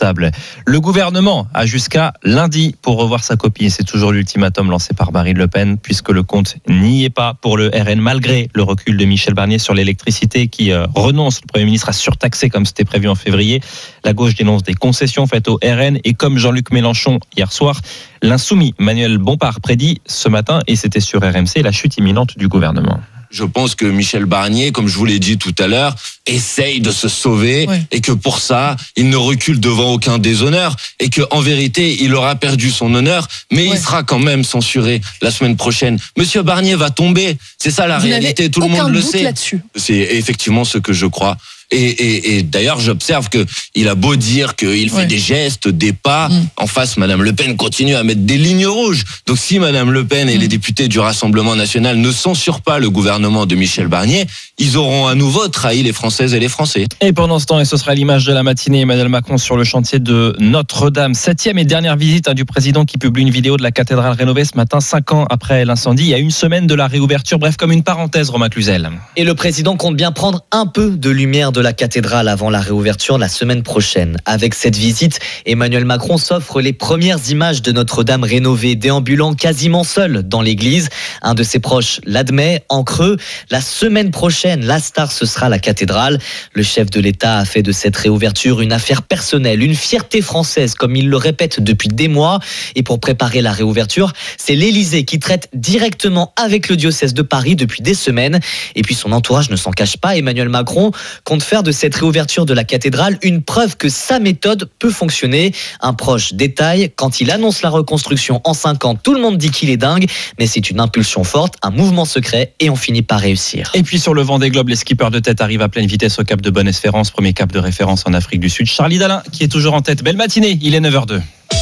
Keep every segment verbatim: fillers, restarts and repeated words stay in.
table. Le gouvernement a jusqu'à lundi pour revoir sa copie. C'est toujours l'ultimatum lancé par Marine Le Pen, puisque le compte n'y est pas pour le R N, malgré le recul de Michel Barnier sur l'électricité qui euh, renonce. Le Premier ministre à surtaxer comme c'était prévu en février. La gauche dénonce des concessions faites au R N et comme Jean-Luc Mélenchon hier soir, l'insoumis Manuel Bompard prédit ce matin, et c'était sur R M C, la chute imminente du gouvernement. Je pense que Michel Barnier, comme je vous l'ai dit tout à l'heure, essaye de se sauver oui. et que pour ça, il ne recule devant aucun déshonneur et que en vérité, il aura perdu son honneur, mais oui. il sera quand même censuré la semaine prochaine. Monsieur Barnier va tomber, c'est ça la vous réalité, tout le monde le sait. Là-dessus. C'est effectivement ce que je crois. Et, et, et d'ailleurs, j'observe que il a beau dire qu'il fait ouais. des gestes, des pas. Mmh. En face, Madame Le Pen continue à mettre des lignes rouges. Donc, si Madame Le Pen et mmh. les députés du Rassemblement national ne censurent pas le gouvernement de Michel Barnier, ils auront à nouveau trahi les Françaises et les Français. Et pendant ce temps, et ce sera l'image de la matinée, Emmanuel Macron sur le chantier de Notre-Dame. Septième et dernière visite hein, du président qui publie une vidéo de la cathédrale rénovée ce matin, cinq ans après l'incendie. Il y a une semaine de la réouverture. Bref, comme une parenthèse, Romain Cluzel. Et le président compte bien prendre un peu de lumière de la cathédrale avant la réouverture la semaine prochaine. Avec cette visite, Emmanuel Macron s'offre les premières images de Notre-Dame rénovée, déambulant quasiment seul dans l'église. Un de ses proches l'admet, en creux, la semaine prochaine, la star, ce sera la cathédrale. Le chef de l'État a fait de cette réouverture une affaire personnelle, une fierté française, comme il le répète depuis des mois. Et pour préparer la réouverture, c'est l'Élysée qui traite directement avec le diocèse de Paris depuis des semaines. Et puis son entourage ne s'en cache pas. Emmanuel Macron compte faire de cette réouverture de la cathédrale une preuve que sa méthode peut fonctionner. Un proche détaille, quand il annonce la reconstruction en cinq ans, tout le monde dit qu'il est dingue, mais c'est une impulsion forte, un mouvement secret, et on finit par réussir. Et puis sur le Vendée Globe, les skippers de tête arrivent à pleine vitesse au Cap de Bonne-Espérance, premier cap de référence en Afrique du Sud. Charlie Dalin qui est toujours en tête. Belle matinée, il est neuf heures deux.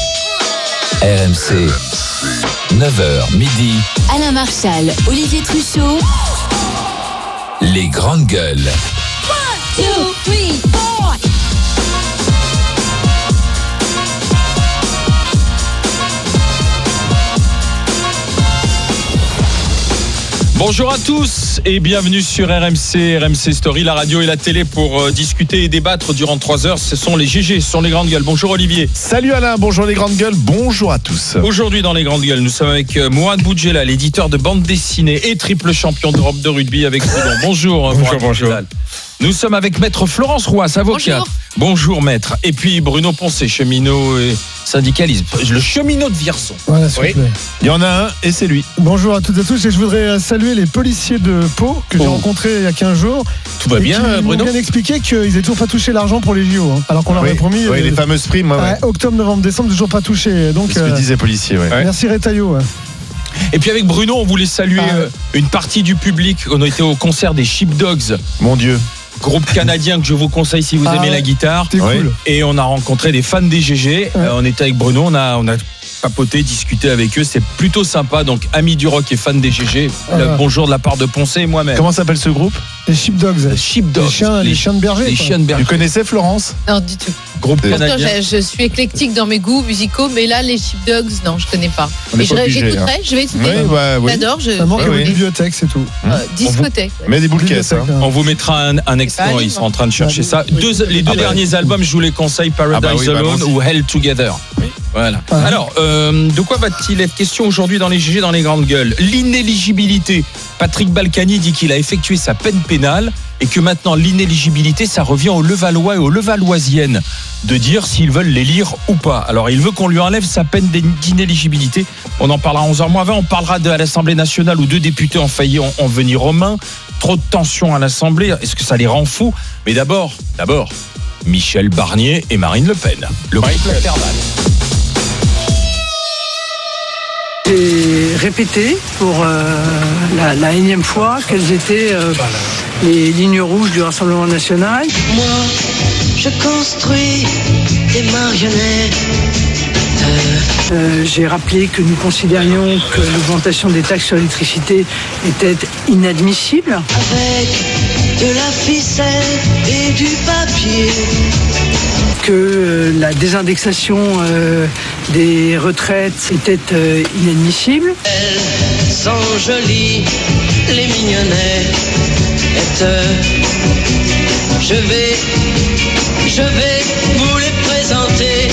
R M C, neuf heures midi. Alain Marchal, Olivier Truchot. Les grandes gueules. One, two, three, four. Bonjour à tous et bienvenue sur R M C, R M C Story, la radio et la télé pour euh, discuter et débattre durant trois heures. Ce sont les G G, ce sont les grandes gueules. Bonjour Olivier. Salut Alain, bonjour les grandes gueules, bonjour à tous. Aujourd'hui dans les grandes gueules, nous sommes avec euh, Mourad Boudjela, l'éditeur de bande dessinée et triple champion d'Europe de rugby avec Toulon. Bonjour Mourad Boudjela. Nous sommes avec maître Florence Rouas, avocate. Bonjour. Bonjour maître. Et puis Bruno Poncet, cheminot et syndicaliste. Le cheminot de Vierson. Voilà, s'il oui. vous plaît. Il y en a un et c'est lui. Bonjour à toutes et à tous et je voudrais saluer les policiers de Pau que oh. j'ai rencontrés il y a quinze jours. Tout va bien qui Bruno. Ils m'ont bien expliqué qu'ils n'avaient toujours pas touché l'argent pour les J O, hein, alors qu'on leur oui. avait promis. Oui, euh, les fameuses primes. Ouais, ouais. Octobre, novembre, décembre, toujours pas touché. Donc, c'est ce que euh, disaient les policiers. Ouais. Merci Retailleau. Ouais. Et puis avec Bruno, on voulait saluer ah. euh, une partie du public. On a été au concert des Sheepdogs. Mon Dieu. Groupe canadien que je vous conseille si vous ah aimez ouais. la guitare. C'était cool. Et on a rencontré des fans des G G. Ouais. Euh, on était avec Bruno, on a, on a papoté, discuté avec eux. C'est plutôt sympa. Donc, amis du rock et fans des G G, ah ouais. bonjour de la part de Poncet et moi-même. Comment s'appelle ce groupe ? Les Sheepdogs. Les Sheepdogs. Les chiens, les, les chiens de berger. Les chiens de berger. Tu connaissais Florence ? Non, du tout. Groupe canadien. Je, je suis éclectique dans mes goûts musicaux, mais là, les Sheepdogs, non, je connais pas. On mais pas je, obligé, j'écouterai, hein. je vais écouter. Oui, bah, oui. J'adore. Je... Ça manque ouais, une oui. bibliothèque, c'est tout. Euh, discothèque. Vous... Mets des boules caisses. Hein. On vous mettra un, un extrait. Ils sont en train de chercher ça. Deux, les deux ah derniers bah. albums, je vous les conseille, Paradise ah bah oui, Alone bah ou Hell Together. Oui. Voilà. Ah. Alors, euh, de quoi va-t-il être question aujourd'hui dans les G G, dans les grandes gueules ? L'inéligibilité. Patrick Balkany dit qu'il a effectué sa peine pénale et que maintenant l'inéligibilité, ça revient aux Levallois et aux Levalloisiennes de dire s'ils veulent les lire ou pas. Alors, il veut qu'on lui enlève sa peine d'inéligibilité. On en parlera à onze heures moins vingt. On parlera de l'Assemblée nationale où deux députés ont failli en, en venir aux mains. Trop de tension à l'Assemblée. Est-ce que ça les rend fous ? Mais d'abord, d'abord, Michel Barnier et Marine Le Pen. Le couple infernal. J'ai répété pour euh, la, la énième fois quelles étaient euh, les lignes rouges du Rassemblement national. Moi, je construis des marionnettes. Euh, j'ai rappelé que nous considérions que l'augmentation des taxes sur l'électricité était inadmissible. Avec de la ficelle et du papier. Que euh, la désindexation euh, des retraites était euh, inadmissible. Elles sont jolies, les mignonnettes. Je vais, je vais vous les présenter.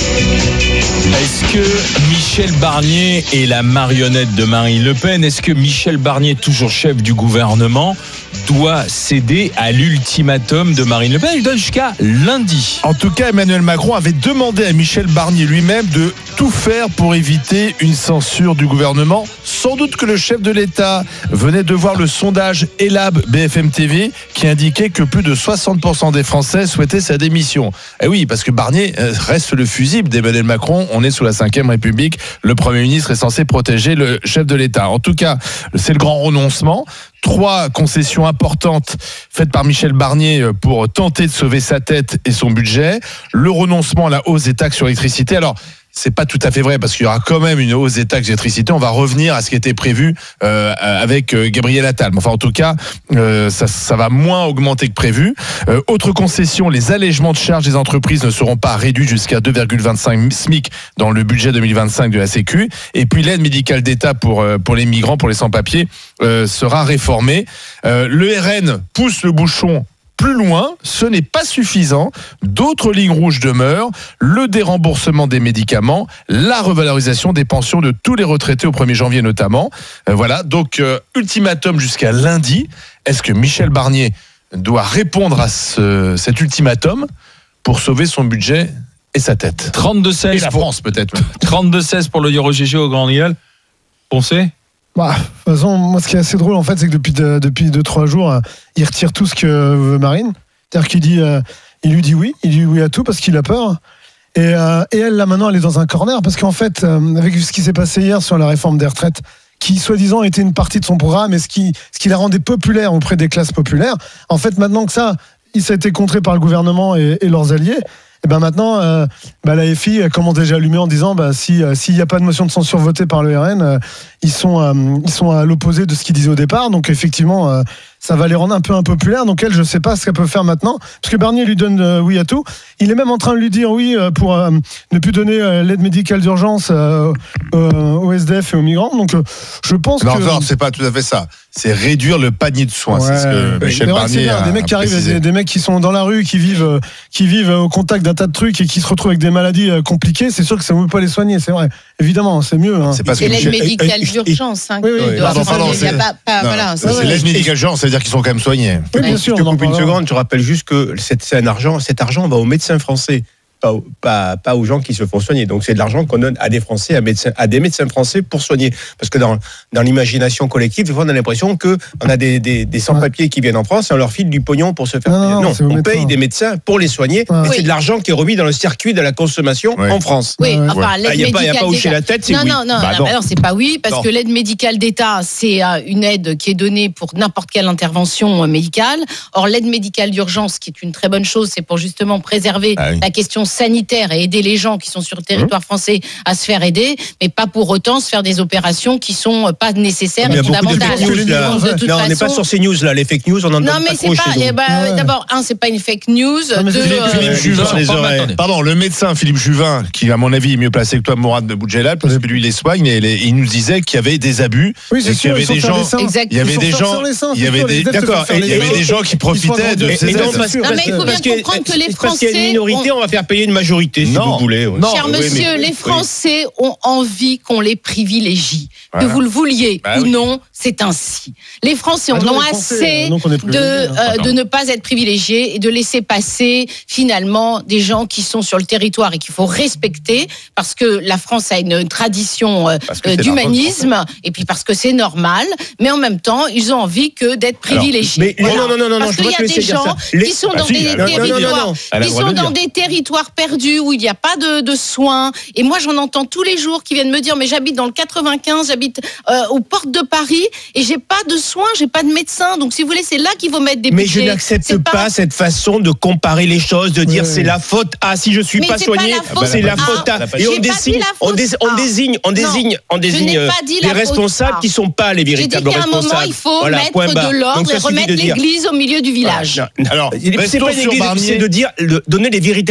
Michel Barnier est la marionnette de Marine Le Pen. Est-ce que Michel Barnier, toujours chef du gouvernement, doit céder à l'ultimatum de Marine Le Pen? Il donne jusqu'à lundi. En tout cas, Emmanuel Macron avait demandé à Michel Barnier lui-même de tout faire pour éviter une censure du gouvernement. Sans doute que le chef de l'État venait de voir le sondage Elab B F M T V qui indiquait que plus de soixante pour cent des Français souhaitaient sa démission. Et oui, parce que Barnier reste le fusible d'Emmanuel Macron. On est sous la cinquième République. Le Premier ministre est censé protéger le chef de l'État. En tout cas, c'est le grand renoncement. Trois concessions importantes faites par Michel Barnier pour tenter de sauver sa tête et son budget. Le renoncement à la hausse des taxes sur l'électricité. Alors, c'est pas tout à fait vrai parce qu'il y aura quand même une hausse des taxes d'électricité. On va revenir à ce qui était prévu euh, avec euh, Gabriel Attal. Enfin, en tout cas, euh, ça, ça va moins augmenter que prévu. Euh, autre concession, les allègements de charges des entreprises ne seront pas réduits jusqu'à deux virgule vingt-cinq SMIC dans le budget deux mille vingt-cinq de la Sécu. Et puis l'aide médicale d'État pour euh, pour les migrants, pour les sans-papiers, euh, sera réformée. Euh, le R N pousse le bouchon plus loin, ce n'est pas suffisant. D'autres lignes rouges demeurent. Le déremboursement des médicaments, la revalorisation des pensions de tous les retraités au premier janvier notamment. Euh, voilà, donc euh, ultimatum jusqu'à lundi. Est-ce que Michel Barnier doit répondre à ce, cet ultimatum pour sauver son budget et sa tête? trente-deux seize Et la pour, France peut-être. trente-deux seize pour le Euro G G au Grand Gueule. Pensez? Bah, de toute façon, moi, ce qui est assez drôle, en fait, c'est que depuis de, depuis deux trois jours, euh, il retire tout ce que veut Marine. C'est-à-dire qu'il dit, euh, il lui dit oui, il dit oui à tout parce qu'il a peur. Et, euh, et elle, là, maintenant, elle est dans un corner parce qu'en fait, euh, avec ce qui s'est passé hier sur la réforme des retraites, qui soi-disant était une partie de son programme et ce qui, ce qui la rendait populaire auprès des classes populaires, en fait, maintenant que ça, il s'est été contré par le gouvernement et, et leurs alliés. Et ben maintenant, euh, bah la F I commence déjà à allumer en disant bah si euh, s'il n'y a pas de motion de censure votée par le R N, euh, ils sont euh, ils sont à l'opposé de ce qu'ils disaient au départ. Donc effectivement, euh, ça va les rendre un peu impopulaires. Donc elle, je sais pas ce qu'elle peut faire maintenant, parce que Barnier lui donne euh, oui à tout. Il est même en train de lui dire oui euh, pour euh, ne plus donner euh, l'aide médicale d'urgence euh, euh, aux S D F et aux migrants. Donc euh, je pense non, que non, c'est pas tout à fait ça. C'est réduire le panier de soins. Ouais, c'est ce que ouais, Michel mais Barnier bien, a des mecs qui arrivent, précisé. des, des mecs qui sont dans la rue, qui vivent, euh, qui vivent au contact d'un tas de trucs et qui se retrouvent avec des maladies euh, compliquées. C'est sûr que ça ne veut pas les soigner, c'est vrai. Évidemment, c'est mieux. Hein. C'est, parce C'est que l'aide Michel... médicale d'urgence. Hein, oui, oui, qui doit pardon, prendre. pardon, Il y a c'est- pas- pas- Non, voilà, c'est ouais, l'aide ouais. médicale d'urgence, ça veut dire qu'ils sont quand même soignés. Oui, bien sûr. Je te on en coupe une parlera. seconde, je rappelle juste que c'est, c'est un argent, cet argent va aux médecins français, pas, aux- pas, pas aux gens qui se font soigner. Donc c'est de l'argent qu'on donne à des Français, à, médecins, à des médecins français pour soigner. Parce que dans, dans l'imagination collective, des fois on a l'impression qu'on a des, des, des sans-papiers qui viennent en France et on leur file du pognon pour se faire Non, soigner. non, Non, c'est aux on médecins. paye des médecins pour les soigner Ouais. et Oui. c'est de l'argent qui est remis dans le circuit de la consommation Ouais. en France. Oui, Ouais. enfin, l'aide Ah, y a pas- y a médicale pas hoché d'État. la tête, c'est non, oui. non, non, Bah non, non. alors c'est pas oui, parce Non. que l'aide médicale d'État, c'est euh, une aide qui est donnée pour n'importe quelle intervention euh, médicale. Or, l'aide médicale d'urgence, qui est une très bonne chose, c'est pour justement préserver Ah oui. la question sanitaire et aider les gens qui sont sur le territoire Mmh. français à se faire aider, mais pas pour autant se faire des opérations qui sont euh, pas nécessaires Il y et a beaucoup de fondamentales. fake news là. Donc, de toute Là, on n'est pas façon- sur ces news là. Les fake news, on en Non, donne mais pas c'est trop pas. chez nous. eh ben, Ouais. D'abord, un, c'est pas une fake news. Non, mais Deux, c'est- euh, Philippe Juvin, Jean, les pardon, oreilles. attendez. Pardon, le médecin Philippe Juvin, qui à mon avis est mieux placé que toi, Mourad de Boudjelal, parce que lui il les soigne, et les- il nous disait qu'il y avait des abus, Oui, et c'est qu'il y sûr, avait ils sont des faire gens, des seins. Exact. il y avait Ils sont des faire gens, sans les seins, il y c'est avait sûr, des, les aides se d'accord, font faire et il y les avait seins. des gens qui profitaient de Et- ces et aides. non, parce- Non, mais il faut bien Parce que- comprendre que les parce qu'il y a une Français minorité, ont- on va faire payer une majorité, si Non. vous voulez. ouais. Non. Cher Oui, monsieur, mais- les oui. Français ont envie qu'on les privilégie. Voilà. Que vous le vouliez Bah ou oui. non, c'est ainsi. Les Français Ah en non, ont les Français, assez euh, donc on est de, privilégiés, hein. euh, de ne pas être privilégiés et de laisser passer finalement des gens qui sont sur le territoire et qu'il faut respecter parce que la France a une tradition euh, Parce que euh, c'est d'humanisme et puis parce que c'est normal, mais en même temps, ils ont envie que d'être privilégiés. mais- non, non, non, non, parce je qu'il vois y ce a que des tu veux dire, gens ça. Les- qui sont Ah dans si, des elle a le droit de le dire. territoires, Elle a le qui droit sont de le dans dire. des territoires perdus où il n'y a pas de, de soins. Et moi, j'en entends tous les jours qui viennent me dire, mais j'habite dans le quatre-vingt-quinze, j'habite euh, aux portes de Paris et j'ai pas de soins, j'ai pas de médecin. Donc, si vous voulez, c'est là qu'il faut mettre des Mais budgets. je n'accepte C'est pas, cette façon de comparer les choses, de dire Ouais. c'est la faute à si je suis Mais pas c'est pas soigné, la faute c'est la à. faute à. J'ai Et on pas dit désigne, la on, faute dés- on à. désigne, on Non, désigne, on je désigne n'ai euh, pas dit les la faute responsables à. qui sont pas les J'ai dit véritables qu'à un moment, responsables. il faut Voilà, point mettre barre. de l'ordre Donc, ça et suffit remettre de dire. l'église au milieu du village. Voilà. Alors, c'est Restons pas sur l'église, Barnier. c'est de dire, le- donner les véritables D'accord. raisons.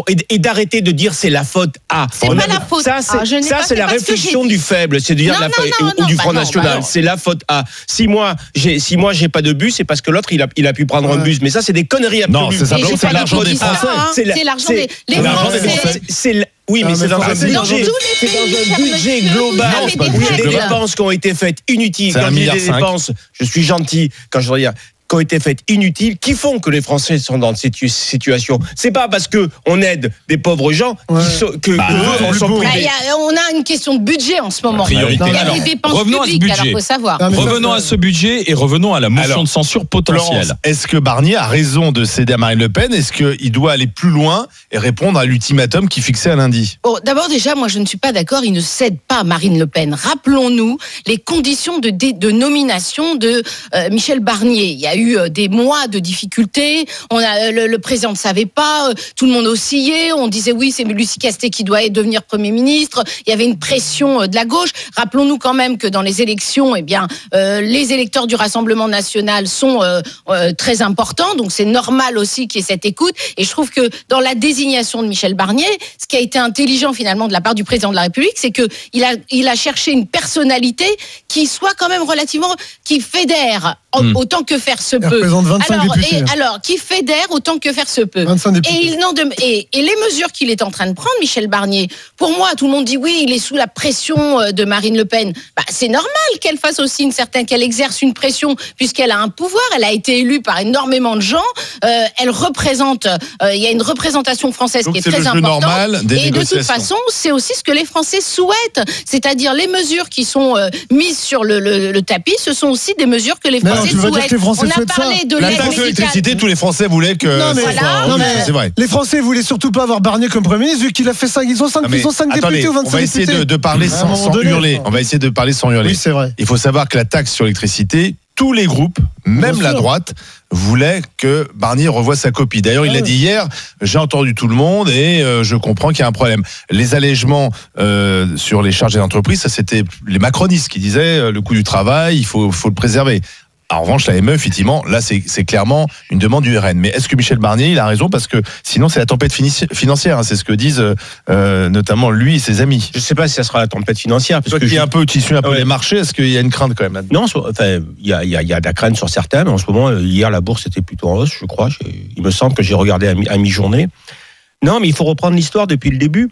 et, et d'arrêter de dire c'est la faute à. C'est On pas a- la faute Ça, à. c'est, Je n'ai ça, pas- c'est c'est la pas ce que réflexion j'ai du faible, c'est de dire Non, la non, faute non, ou non, du bah Front non, National. bah non. C'est la faute à. Si moi, j'ai, si moi, j'ai pas de bus, c'est parce que l'autre, il a, il a pu prendre un bus. Mais ça, c'est des conneries absolues. Non, c'est simplement j'ai c'est pas l'argent dit des ça, Français. hein. C'est la- l'argent c'est- des- les c'est l'argent des Français. Français. C'est la- Oui, Ah, mais mais c'est dans un Français, budget, dans tous les c'est pays, dans un cher budget monsieur, global. vous avez Il y a des des règles. dépenses qui ont été faites inutiles. C'est Quand un je dis milliard des cinq. dépenses, je suis gentil quand je regarde qui ont été faites inutiles, qui font que les Français sont dans cette situation. C'est pas parce que on aide des pauvres gens Ouais. qui sont, que, Bah, que eux, ouais, on plus sont beau. Bah, privés. il y a- on a une question de budget en ce moment. Priorité. Il y a Alors, des dépenses revenons à ce publiques, alors budget. faut savoir. Ah, mais Revenons ça, à ce budget et revenons à la motion Alors, de censure potentielle. Florence, est-ce que Barnier a raison de céder à Marine Le Pen? Est-ce qu'il doit aller plus loin et répondre à l'ultimatum qui fixait à lundi? Bon, d'abord, déjà, moi, je ne suis pas d'accord. Il ne cède pas à Marine Le Pen. Rappelons-nous les conditions de, dé- de nomination de euh, Michel Barnier. Il y a eu euh, des mois de difficultés. On a, euh, le, le président ne savait pas. euh, tout le monde oscillait. On disait oui, c'est Lucie Castet qui doit devenir Premier ministre. Il y avait une pression euh, de la gauche. Rappelons-nous quand même que dans les élections, eh bien, euh, les électeurs du Rassemblement national sont euh, euh, très importants. Donc, c'est normal aussi qu'il y ait cette écoute. Et je trouve que dans la désignation de Michel Barnier, ce qui a été intelligent finalement de la part du président de la République, c'est que il a, il a cherché une personnalité qui soit quand même relativement, qui fédère en- Mm. autant que faire se Il peut. représente vingt-cinq alors, députés. et, alors, qui fédère autant que faire se peut. vingt-cinq députés. Et, il n'en dem- et, et les mesures qu'il est en train de prendre, Michel Barnier, pour moi, tout le monde dit oui, il est sous la pression euh, de Marine Le Pen. Bah, c'est normal qu'elle fasse aussi une certaine, qu'elle exerce une pression, puisqu'elle a un pouvoir, elle a été élue par énormément de gens, euh, elle représente, euh, il y a une représentation française Donc qui est c'est très le jeu importante. normal des Et de toute négociations. façon, c'est aussi ce que les Français souhaitent, c'est-à-dire les mesures qui sont euh, mises sur le, le- le tapis, ce sont aussi des mesures que les Mais non, Français tu veux pas dire souhaitent. que les Français On a souhaitent parlé ça. de La l'aide taxe sur médicale. l'électricité, tous les Français voulaient que. Non, mais- ce Voilà. soit Non, revu, mais c'est vrai. les Français voulaient surtout pas avoir Barnier comme Premier ministre, vu qu'il a fait cinq, ils ont cinq, Non, mais ils ont cinq attendez, députés ou on vingt-cinq va essayer députés. de, de parler À un sans, moment sans donné, hurler. enfin. On va essayer de parler sans hurler. Oui, c'est vrai. Il faut savoir que la taxe sur l'électricité, tous les groupes, même Bien la sûr. droite, voulaient que Barnier revoie sa copie. D'ailleurs, il Ah l'a oui. dit hier, j'ai entendu tout le monde et euh, je comprends qu'il y a un problème. Les allègements euh, sur les charges des entreprises, ça c'était les macronistes qui disaient euh, le coût du travail, il faut, faut le préserver. En revanche, la M E, effectivement, là, c'est c'est clairement une demande du R N. Mais est-ce que Michel Barnier, il a raison? Parce que sinon, c'est la tempête fini- financière. hein. C'est ce que disent euh, notamment lui et ses amis. Je sais pas si ça sera la tempête financière. Parce Toi que qui, je- est un peu, qui suis un peu Ouais. les marchés, est-ce qu'il y a une crainte quand même là-dedans? Non, so- enfin, il y a, il y, a, il y a de la crainte sur certains, mais en ce moment, euh, hier, la bourse était plutôt en hausse, je crois. J'ai- Il me semble que j'ai regardé à, mi- à mi-journée. Non, mais il faut reprendre l'histoire depuis le début.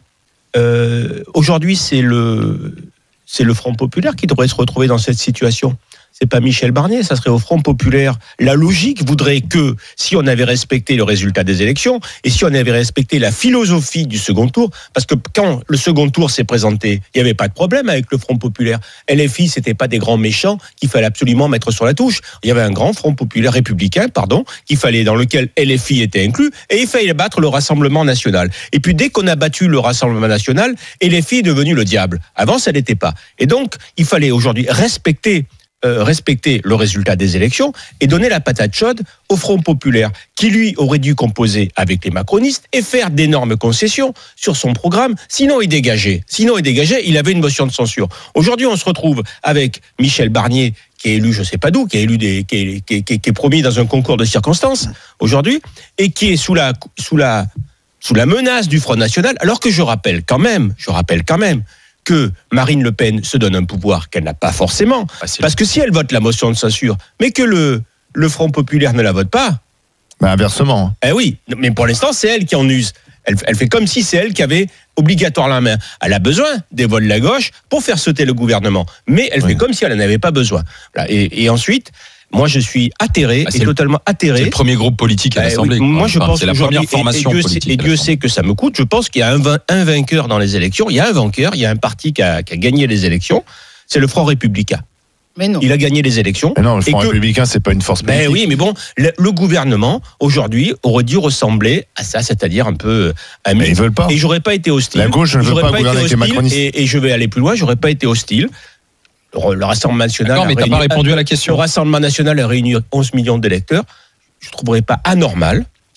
Euh, Aujourd'hui, c'est le, c'est le Front populaire qui devrait se retrouver dans cette situation. C'est pas Michel Barnier, ça serait au Front populaire. La logique voudrait que, si on avait respecté le résultat des élections, et si on avait respecté la philosophie du second tour, parce que quand le second tour s'est présenté, il n'y avait pas de problème avec le Front populaire. L F I, c'était pas des grands méchants qu'il fallait absolument mettre sur la touche. Il y avait un grand Front populaire républicain, pardon, qu'il fallait, dans lequel L F I était inclus, et il fallait battre le Rassemblement national. Et puis, dès qu'on a battu le Rassemblement national, L F I est devenu le diable. Avant, ça n'était pas. Et donc, il fallait aujourd'hui respecter Euh, respecter le résultat des élections et donner la patate chaude au Front populaire, qui lui aurait dû composer avec les macronistes et faire d'énormes concessions sur son programme, sinon il dégageait. Sinon il dégageait, il avait une motion de censure. Aujourd'hui, on se retrouve avec Michel Barnier, qui est élu je sais pas d'où, qui est élu des, qui est, qui est, qui est, qui est promis dans un concours de circonstances aujourd'hui, et qui est sous la, sous la, sous la menace du Front National, alors que je rappelle quand même, je rappelle quand même, que Marine Le Pen se donne un pouvoir qu'elle n'a pas forcément. Parce que si elle vote la motion de censure, mais que le, le Front populaire ne la vote pas... Ben inversement. Eh oui, mais pour l'instant, c'est elle qui en use. Elle, elle fait comme si c'est elle qui avait obligatoire la main. Elle a besoin des voix de la gauche pour faire sauter le gouvernement. Mais elle Oui. fait comme si elle n'en avait pas besoin. Voilà. Et, et ensuite... Moi, je suis atterré, Ah, et c'est le- totalement atterré. C'est le premier groupe politique à Eh l'Assemblée. oui, quoi. moi, je Enfin, pense c'est la qu'aujourd'hui- première formation et, et Dieu politique. sait, et à Dieu l'Assemblée. sait que ça me coûte. Je pense qu'il y a un, vain- un vainqueur dans les élections. Il y a un vainqueur. Il y a un parti qui a, qui a gagné les élections. C'est le Front républicain. Mais non. Il a gagné les élections. Mais non, le Et Front que- républicain, c'est pas une force Ben politique. oui, mais bon, le, le gouvernement aujourd'hui aurait dû ressembler à ça, c'est-à-dire un peu un Mais ils veulent pas. Et j'aurais pas été hostile. La gauche ne veut J'aurais pas été gouverner avec les hostile, macronistes. Et, et je vais aller plus loin. J'aurais pas été hostile. Le, le Rassemblement national. D'accord, a mais t'as réuni- pas répondu à la Le question. Rassemblement national a réuni onze millions d'électeurs. Je ne trouverais pas anormal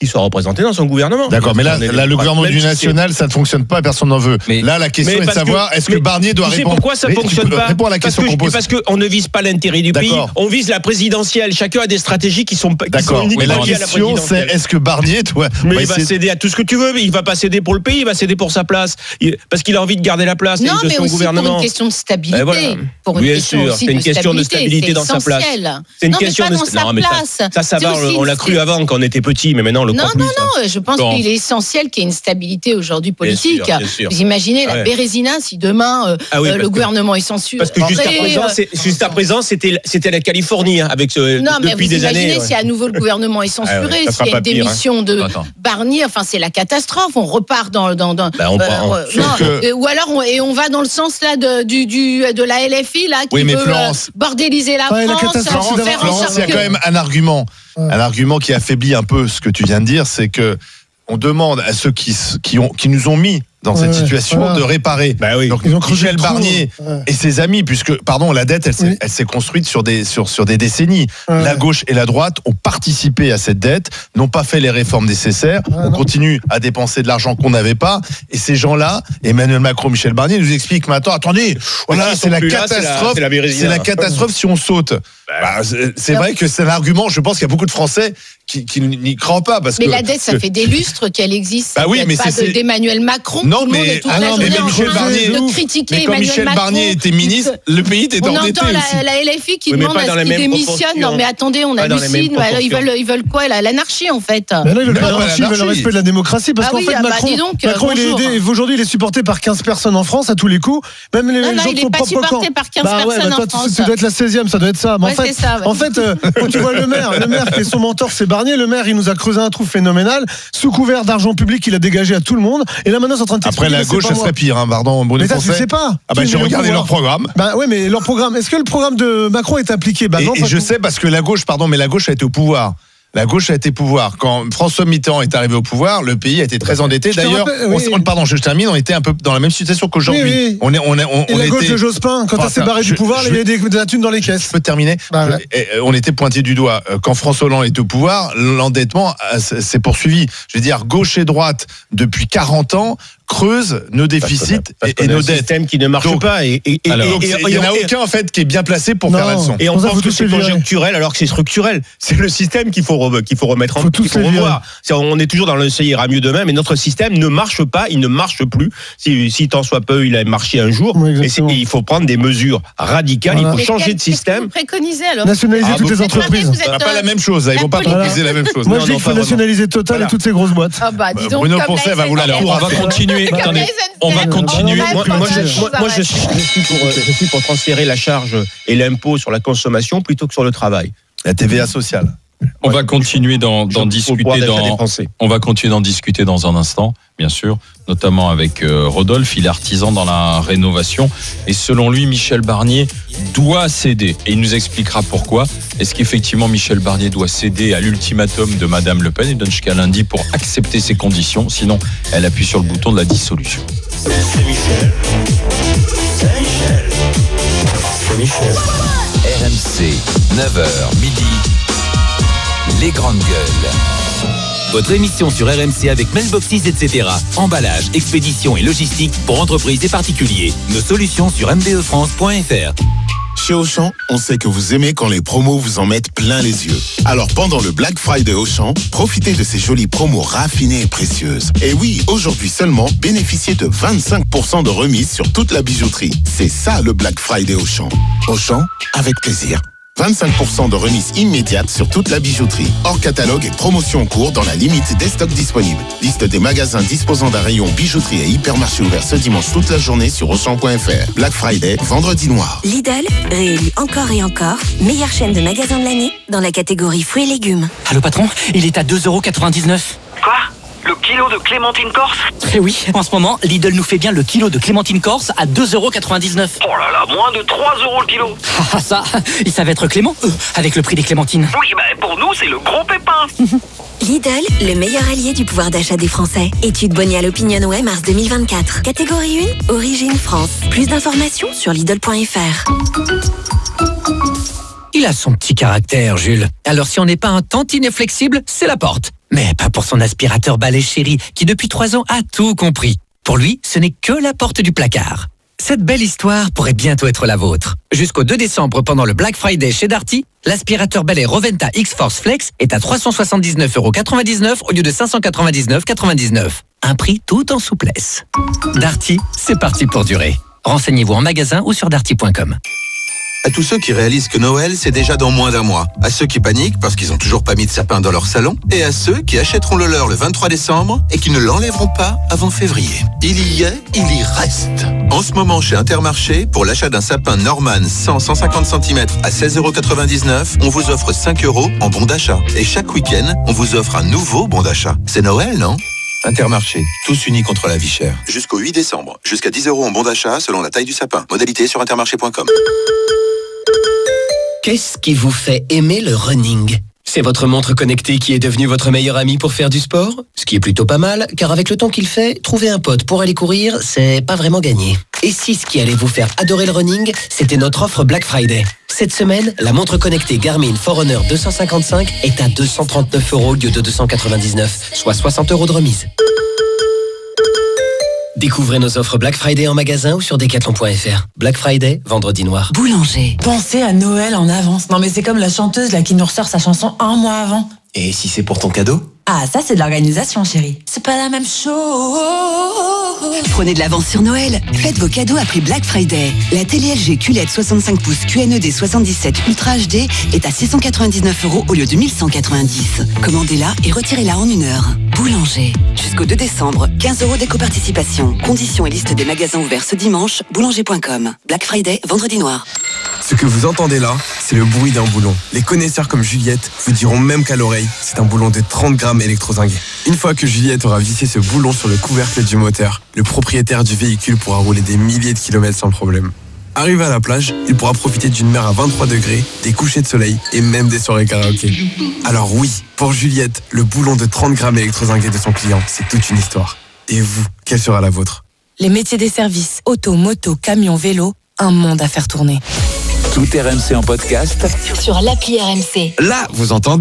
qu'il soit représenté dans son gouvernement. D'accord, mais là, là le gouvernement du national, ça ne fonctionne pas, personne n'en veut. Mais là, la question est de savoir, est-ce que Barnier doit répondre? Pourquoi ça ne fonctionne pas? Réponds à la question qu'on pose. Parce qu'on ne vise pas l'intérêt du pays, on vise la présidentielle. Chacun a des stratégies qui sont, qui sont uniquement mais la liées à la question, c'est est-ce que Barnier doit. Mais il va céder à tout ce que tu veux, mais il va pas céder pour le pays, il va céder pour sa place. Il, parce qu'il a envie de garder la place non, de mais son aussi gouvernement. Pour une question de stabilité. Ben voilà. Pour une Bien question sûr, aussi c'est une de question de stabilité dans sa place. C'est une non, question mais pas de dans sa non, mais place. ça, ça, ça va, on, on l'a cru avant quand on était petit, mais maintenant on le non, croit non, plus. Non, non, je pense bon. qu'il est essentiel qu'il y ait une stabilité aujourd'hui politique. Bien sûr, bien sûr. Vous imaginez ouais. la Bérésina si demain euh, ah oui, euh, le que, gouvernement est censuré. Parce que jusqu'à présent, c'est, jusqu'à présent, c'était c'était la Californie hein, avec ce, non, mais depuis vous des imaginez années. Ouais. si à nouveau le gouvernement est censuré, ah ouais, s'il y a une démission pire, hein. de Barnier, enfin c'est la catastrophe. On repart dans dans, dans bah, on euh, part, euh, non, que... ou alors on, et on va dans le sens là de du, du de la L F I là qui oui, mais veut Florence, euh, bordéliser la ouais, France. La Florence, faire Florence, il y a quand même un argument, ouais. un argument qui affaiblit un peu ce que tu viens de dire, c'est que on demande à ceux qui qui ont qui nous ont mis dans cette ouais, situation voilà. de réparer. Bah oui. Donc Michel Barnier ouais. et ses amis, puisque pardon, la dette, elle s'est, oui. elle s'est construite sur des sur sur des décennies. Ouais. La gauche et la droite ont participé à cette dette, n'ont pas fait les réformes nécessaires. Ouais, on non. continue à dépenser de l'argent qu'on n'avait pas. Et ces gens-là, Emmanuel Macron, Michel Barnier, nous expliquent maintenant, attendez, voilà, c'est la catastrophe. Là, c'est, la, c'est, la c'est la catastrophe si on saute. Bah, c'est, c'est vrai que c'est l'argument. Je pense qu'il y a beaucoup de Français qui, qui n'y croient pas parce mais que. Mais la dette, ça fait des lustres qu'elle existe. Bah oui, mais pas c'est de, d'Emmanuel Macron. Non, mais, ah non, mais Michel Barnier, de critiquer mais quand Emmanuel Michel Macron, Barnier était ministre, le pays était endetté aussi. On entend aussi. La, la L F I qui oui, demande à ce qu'il démissionne. Non, mais attendez, on hallucine. Ils veulent, ils veulent quoi là, l'anarchie en fait. Mais non, ils veulent pas l'anarchie, ils veulent le respect de la démocratie parce qu'en fait, Macron, il est aidé. Aujourd'hui, il est supporté par quinze personnes en France à tous les coups. Même les gens de son propre camp. Il n'est pas supporté par quinze personnes en France. Ça doit être la seizième, ça doit être ça. En fait, quand tu vois le maire, le maire qui est son mentor, c'est Barnier. Le maire, il nous a creusé un trou phénoménal sous couvert d'argent public, il a dégagé à tout le monde. Et là maintenant, c'est en train de après la gauche, ça serait pire, hein, pardon. Mais ça, tu sais pas. Ah bah j'ai regardé leur programme. Bah oui, mais leur programme. Est-ce que le programme de Macron est appliqué? Bah et, non. Et je sais parce que la gauche, pardon, mais la gauche a été au pouvoir. La gauche a été au pouvoir. Quand François Mitterrand est arrivé au pouvoir, le pays a été très endetté. Je D'ailleurs, oui. on, pardon, je termine, on était un peu dans la même situation qu'aujourd'hui. Oui, oui. On est, on est, on, et on la était... gauche de Jospin, quand elle s'est barrée du pouvoir, je, il y avait des, de la thune dans les caisses. Je peux terminer. Bah, ouais. je, on était pointé du doigt. Quand François Hollande est au pouvoir, l'endettement s'est poursuivi. Je veux dire, gauche et droite, depuis quarante ans, creusent nos déficits parce et, et nos dettes. Un système qui ne marche donc, pas. Et, et, alors, et, et, il n'y en a aucun en fait qui est bien placé pour non, faire la leçon. Et on pense que c'est conjoncturel alors que c'est structurel. C'est le système qu'il faut, qu'il faut remettre en faut qu'il faut revoir. C'est, on est toujours dans le ça ira mieux demain, mais notre système ne marche pas, il ne marche plus. Si, si tant soit peu, il a marché un jour. Oui, et, et il faut prendre des mesures radicales. Voilà. Il faut changer de système. Vous préconisez alors nationaliser ah, toutes les entreprises. Ce sera pas la même chose. Ils vont pas proposer la même chose. Moi je dis qu'il faut nationaliser Total et toutes ces grosses boîtes. Bruno Poncet va vouloir. On va continuer. On va continuer. Moi, moi, je, moi, moi je, suis, je, suis pour, je suis pour transférer la charge et l'impôt sur la consommation plutôt que sur le travail. La T V A sociale. On ouais. va continuer d'en, d'en discuter dans. On va continuer d'en discuter dans un instant, bien sûr, notamment avec euh, Rodolphe. Il est artisan dans la rénovation et selon lui, Michel Barnier doit céder. Et il nous expliquera pourquoi. Est-ce qu'effectivement Michel Barnier doit céder à l'ultimatum de Madame Le Pen? Il donne jusqu'à lundi pour accepter ses conditions. Sinon, elle appuie sur le bouton de la dissolution. C'est Michel. C'est Michel. C'est Michel. R M C, neuf heures midi. Les grandes gueules. Votre émission sur R M C avec Mailboxes, et cetera. Emballage, expédition et logistique pour entreprises et particuliers. Nos solutions sur m b e france point f r. Chez Auchan, on sait que vous aimez quand les promos vous en mettent plein les yeux. Alors pendant le Black Friday Auchan, profitez de ces jolies promos raffinées et précieuses. Et oui, aujourd'hui seulement, bénéficiez de vingt-cinq pour cent de remise sur toute la bijouterie. C'est ça le Black Friday Auchan. Auchan, avec plaisir. vingt-cinq pour cent de remise immédiate sur toute la bijouterie. Hors catalogue et promotion en cours dans la limite des stocks disponibles. Liste des magasins disposant d'un rayon bijouterie et hypermarché ouvert ce dimanche toute la journée sur auchan point f r. Black Friday, vendredi noir. Lidl, réélu encore et encore, meilleure chaîne de magasins de l'année dans la catégorie fruits et légumes. Allô patron, il est à deux euros quatre-vingt-dix-neuf. Quoi ? Le kilo de clémentine corse ? Eh oui, en ce moment, Lidl nous fait bien le kilo de clémentine corse à deux euros quatre-vingt-dix-neuf. Oh là là, moins de trois euros le kilo. Ah ça, ils savent être clément, eux, avec le prix des clémentines. Oui, bah pour nous, c'est le gros pépin. Lidl, le meilleur allié du pouvoir d'achat des Français. Étude Bonial Opinionway mars deux mille vingt-quatre. Catégorie un, origine France. Plus d'informations sur lidl point f r. Il a son petit caractère, Jules. Alors si on n'est pas un tantinet flexible, c'est la porte. Mais pas pour son aspirateur balai Chéri, qui depuis trois ans a tout compris. Pour lui, ce n'est que la porte du placard. Cette belle histoire pourrait bientôt être la vôtre. Jusqu'au deux décembre, pendant le Black Friday chez Darty, l'aspirateur balai Roventa X-Force Flex est à trois cent soixante-dix-neuf euros quatre-vingt-dix-neuf au lieu de cinq cent quatre-vingt-dix-neuf euros quatre-vingt-dix-neuf. Un prix tout en souplesse. Darty, c'est parti pour durer. Renseignez-vous en magasin ou sur darty point com. À tous ceux qui réalisent que Noël, c'est déjà dans moins d'un mois. À ceux qui paniquent parce qu'ils n'ont toujours pas mis de sapin dans leur salon. Et à ceux qui achèteront le leur le vingt-trois décembre et qui ne l'enlèveront pas avant février. Il y est, il y reste. En ce moment, chez Intermarché, pour l'achat d'un sapin Norman cent à cent cinquante centimètres à seize euros quatre-vingt-dix-neuf, on vous offre cinq euros en bon d'achat. Et chaque week-end, on vous offre un nouveau bon d'achat. C'est Noël, non ? Intermarché, tous unis contre la vie chère. Jusqu'au huit décembre. Jusqu'à dix euros en bon d'achat selon la taille du sapin. Modalité sur intermarché point com. Qu'est-ce qui vous fait aimer le running ? C'est votre montre connectée qui est devenue votre meilleur ami pour faire du sport ? Ce qui est plutôt pas mal, car avec le temps qu'il fait, trouver un pote pour aller courir, c'est pas vraiment gagné. Et si ce qui allait vous faire adorer le running, c'était notre offre Black Friday. Cette semaine, la montre connectée Garmin Forerunner deux cent cinquante-cinq est à deux cent trente-neuf euros au lieu de deux cent quatre-vingt-dix-neuf, soit soixante euros de remise. Découvrez nos offres Black Friday en magasin ou sur decathlon point f r. Black Friday, vendredi noir. Boulanger. Pensez à Noël en avance. Non mais c'est comme la chanteuse là qui nous ressort sa chanson un mois avant. Et si c'est pour ton cadeau ? Ah, ça c'est de l'organisation, chérie. C'est pas la même chose. Prenez de l'avance sur Noël. Faites vos cadeaux à prix Black Friday. La télé L G Q L E D soixante-cinq pouces Q N E D soixante-dix-sept Ultra H D est à six cent quatre-vingt-dix-neuf euros au lieu de mille cent quatre-vingt-dix. Commandez-la et retirez-la en une heure. Boulanger. Jusqu'au deux décembre, quinze euros d'éco-participation. Conditions et liste des magasins ouverts ce dimanche, boulanger point com. Black Friday, vendredi noir. Ce que vous entendez là, c'est le bruit d'un boulon. Les connaisseurs comme Juliette vous diront même qu'à l'oreille, c'est un boulon de trente grammes électrozingué. Une fois que Juliette aura vissé ce boulon sur le couvercle du moteur, le propriétaire du véhicule pourra rouler des milliers de kilomètres sans problème. Arrivé à la plage, il pourra profiter d'une mer à vingt-trois degrés, des couchers de soleil et même des soirées karaoké. Alors oui, pour Juliette, le boulon de trente grammes électrozingué de son client, c'est toute une histoire. Et vous, quelle sera la vôtre ? Les métiers des services, auto, moto, camion, vélo, un monde à faire tourner. Tout R M C en podcast sur l'appli R M C. Là, vous entendez ?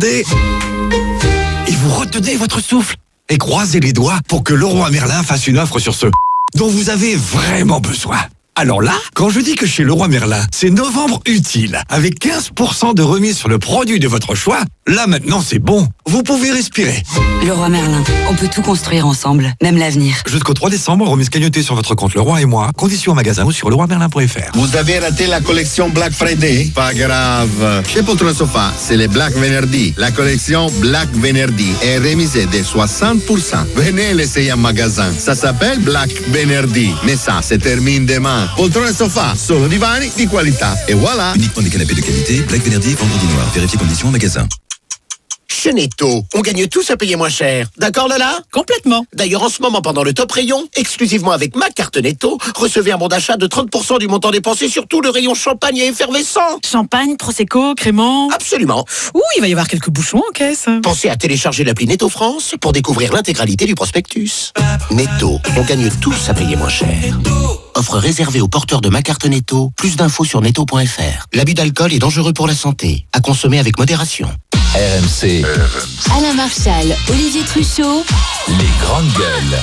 Et vous retenez votre souffle et croisez les doigts pour que Leroy Merlin fasse une offre sur ce dont vous avez vraiment besoin. Alors là, quand je dis que chez Leroy Merlin, c'est novembre utile, avec quinze pour cent de remise sur le produit de votre choix, là maintenant c'est bon, vous pouvez respirer. Leroy Merlin, on peut tout construire ensemble, même l'avenir. Jusqu'au trois décembre, remise cagnottée sur votre compte Leroy et moi, conditions en magasin ou sur leroy merlin point f r. Vous avez raté la collection Black Friday? Pas grave. Chez Poltron Sofa, c'est le Black Venerdì. La collection Black Venerdì est remisée de soixante pour cent. Venez l'essayer en magasin. Ça s'appelle Black Venerdì, mais ça se termine demain. Poltrone Sofa, solo divani di qualità. Et voilà. Uniquement des canapés de qualité. Black Venerdì, vendredi noir. Vérifiez conditions en magasin. Chez Netto, on gagne tous à payer moins cher. D'accord, Lola? Complètement. D'ailleurs, en ce moment, pendant le top rayon, exclusivement avec ma carte Netto, recevez un bon d'achat de trente pour cent du montant dépensé sur tout le rayon champagne et effervescent. Champagne, prosecco, crément. Absolument. Ouh, il va y avoir quelques bouchons en caisse. Pensez à télécharger l'appli Netto France pour découvrir l'intégralité du prospectus. Netto, on gagne tous à payer moins cher. Offre réservée aux porteurs de ma carte Netto. Plus d'infos sur netto point f r. L'abus d'alcool est dangereux pour la santé. À consommer avec modération. R M C. Alain Marchal, Olivier Truchot. Les grandes gueules.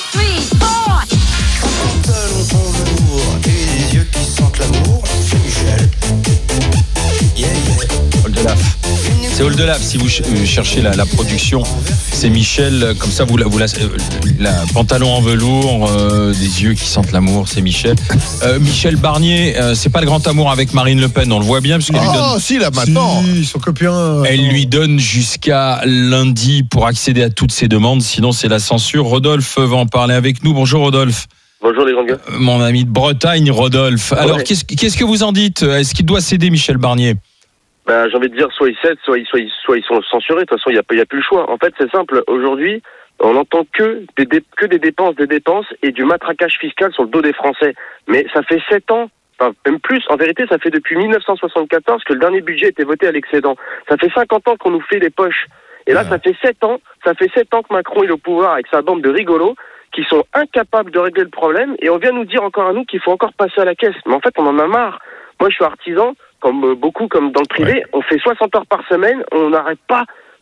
Et les yeux qui sentent l'amour, c'est Michel. Yeah, yeah. Oldelaf. C'est Oldelaf, si vous cherchez la, la production, c'est Michel, comme ça vous la, vous la, la pantalon en velours, euh, des yeux qui sentent l'amour, c'est Michel. Euh, Michel Barnier, euh, c'est pas le grand amour avec Marine Le Pen, on le voit bien parce qu'elle lui donne. Ah si là maintenant. Si, son copain. Elle lui donne jusqu'à lundi pour accéder à toutes ses demandes, sinon c'est la censure. Rodolphe va en parler avec nous. Bonjour Rodolphe. Bonjour les grands gars. Euh, mon ami de Bretagne, Rodolphe. Alors ouais. qu'est-ce, qu'est-ce que vous en dites? Est-ce qu'il doit céder, Michel Barnier? Bah, j'ai envie de dire, soit ils cèdent, soit ils, soit ils, soit ils sont censurés. De toute façon, il n'y a, y a plus le choix. En fait, c'est simple. Aujourd'hui, on n'entend que des, dé, que des dépenses, des dépenses et du matraquage fiscal sur le dos des Français. Mais ça fait sept ans, enfin, même plus. En vérité, ça fait depuis dix-neuf cent soixante-quatorze que le dernier budget était voté à l'excédent. Ça fait cinquante ans qu'on nous fait les poches. Et là, ouais. ça fait sept ans, ça fait sept ans que Macron est au pouvoir avec sa bande de rigolos qui sont incapables de régler le problème. Et on vient nous dire encore à nous qu'il faut encore passer à la caisse. Mais en fait, on en a marre. Moi, je suis artisan. Comme beaucoup, comme dans le privé, ouais. on fait soixante heures par semaine, on n'arrête pas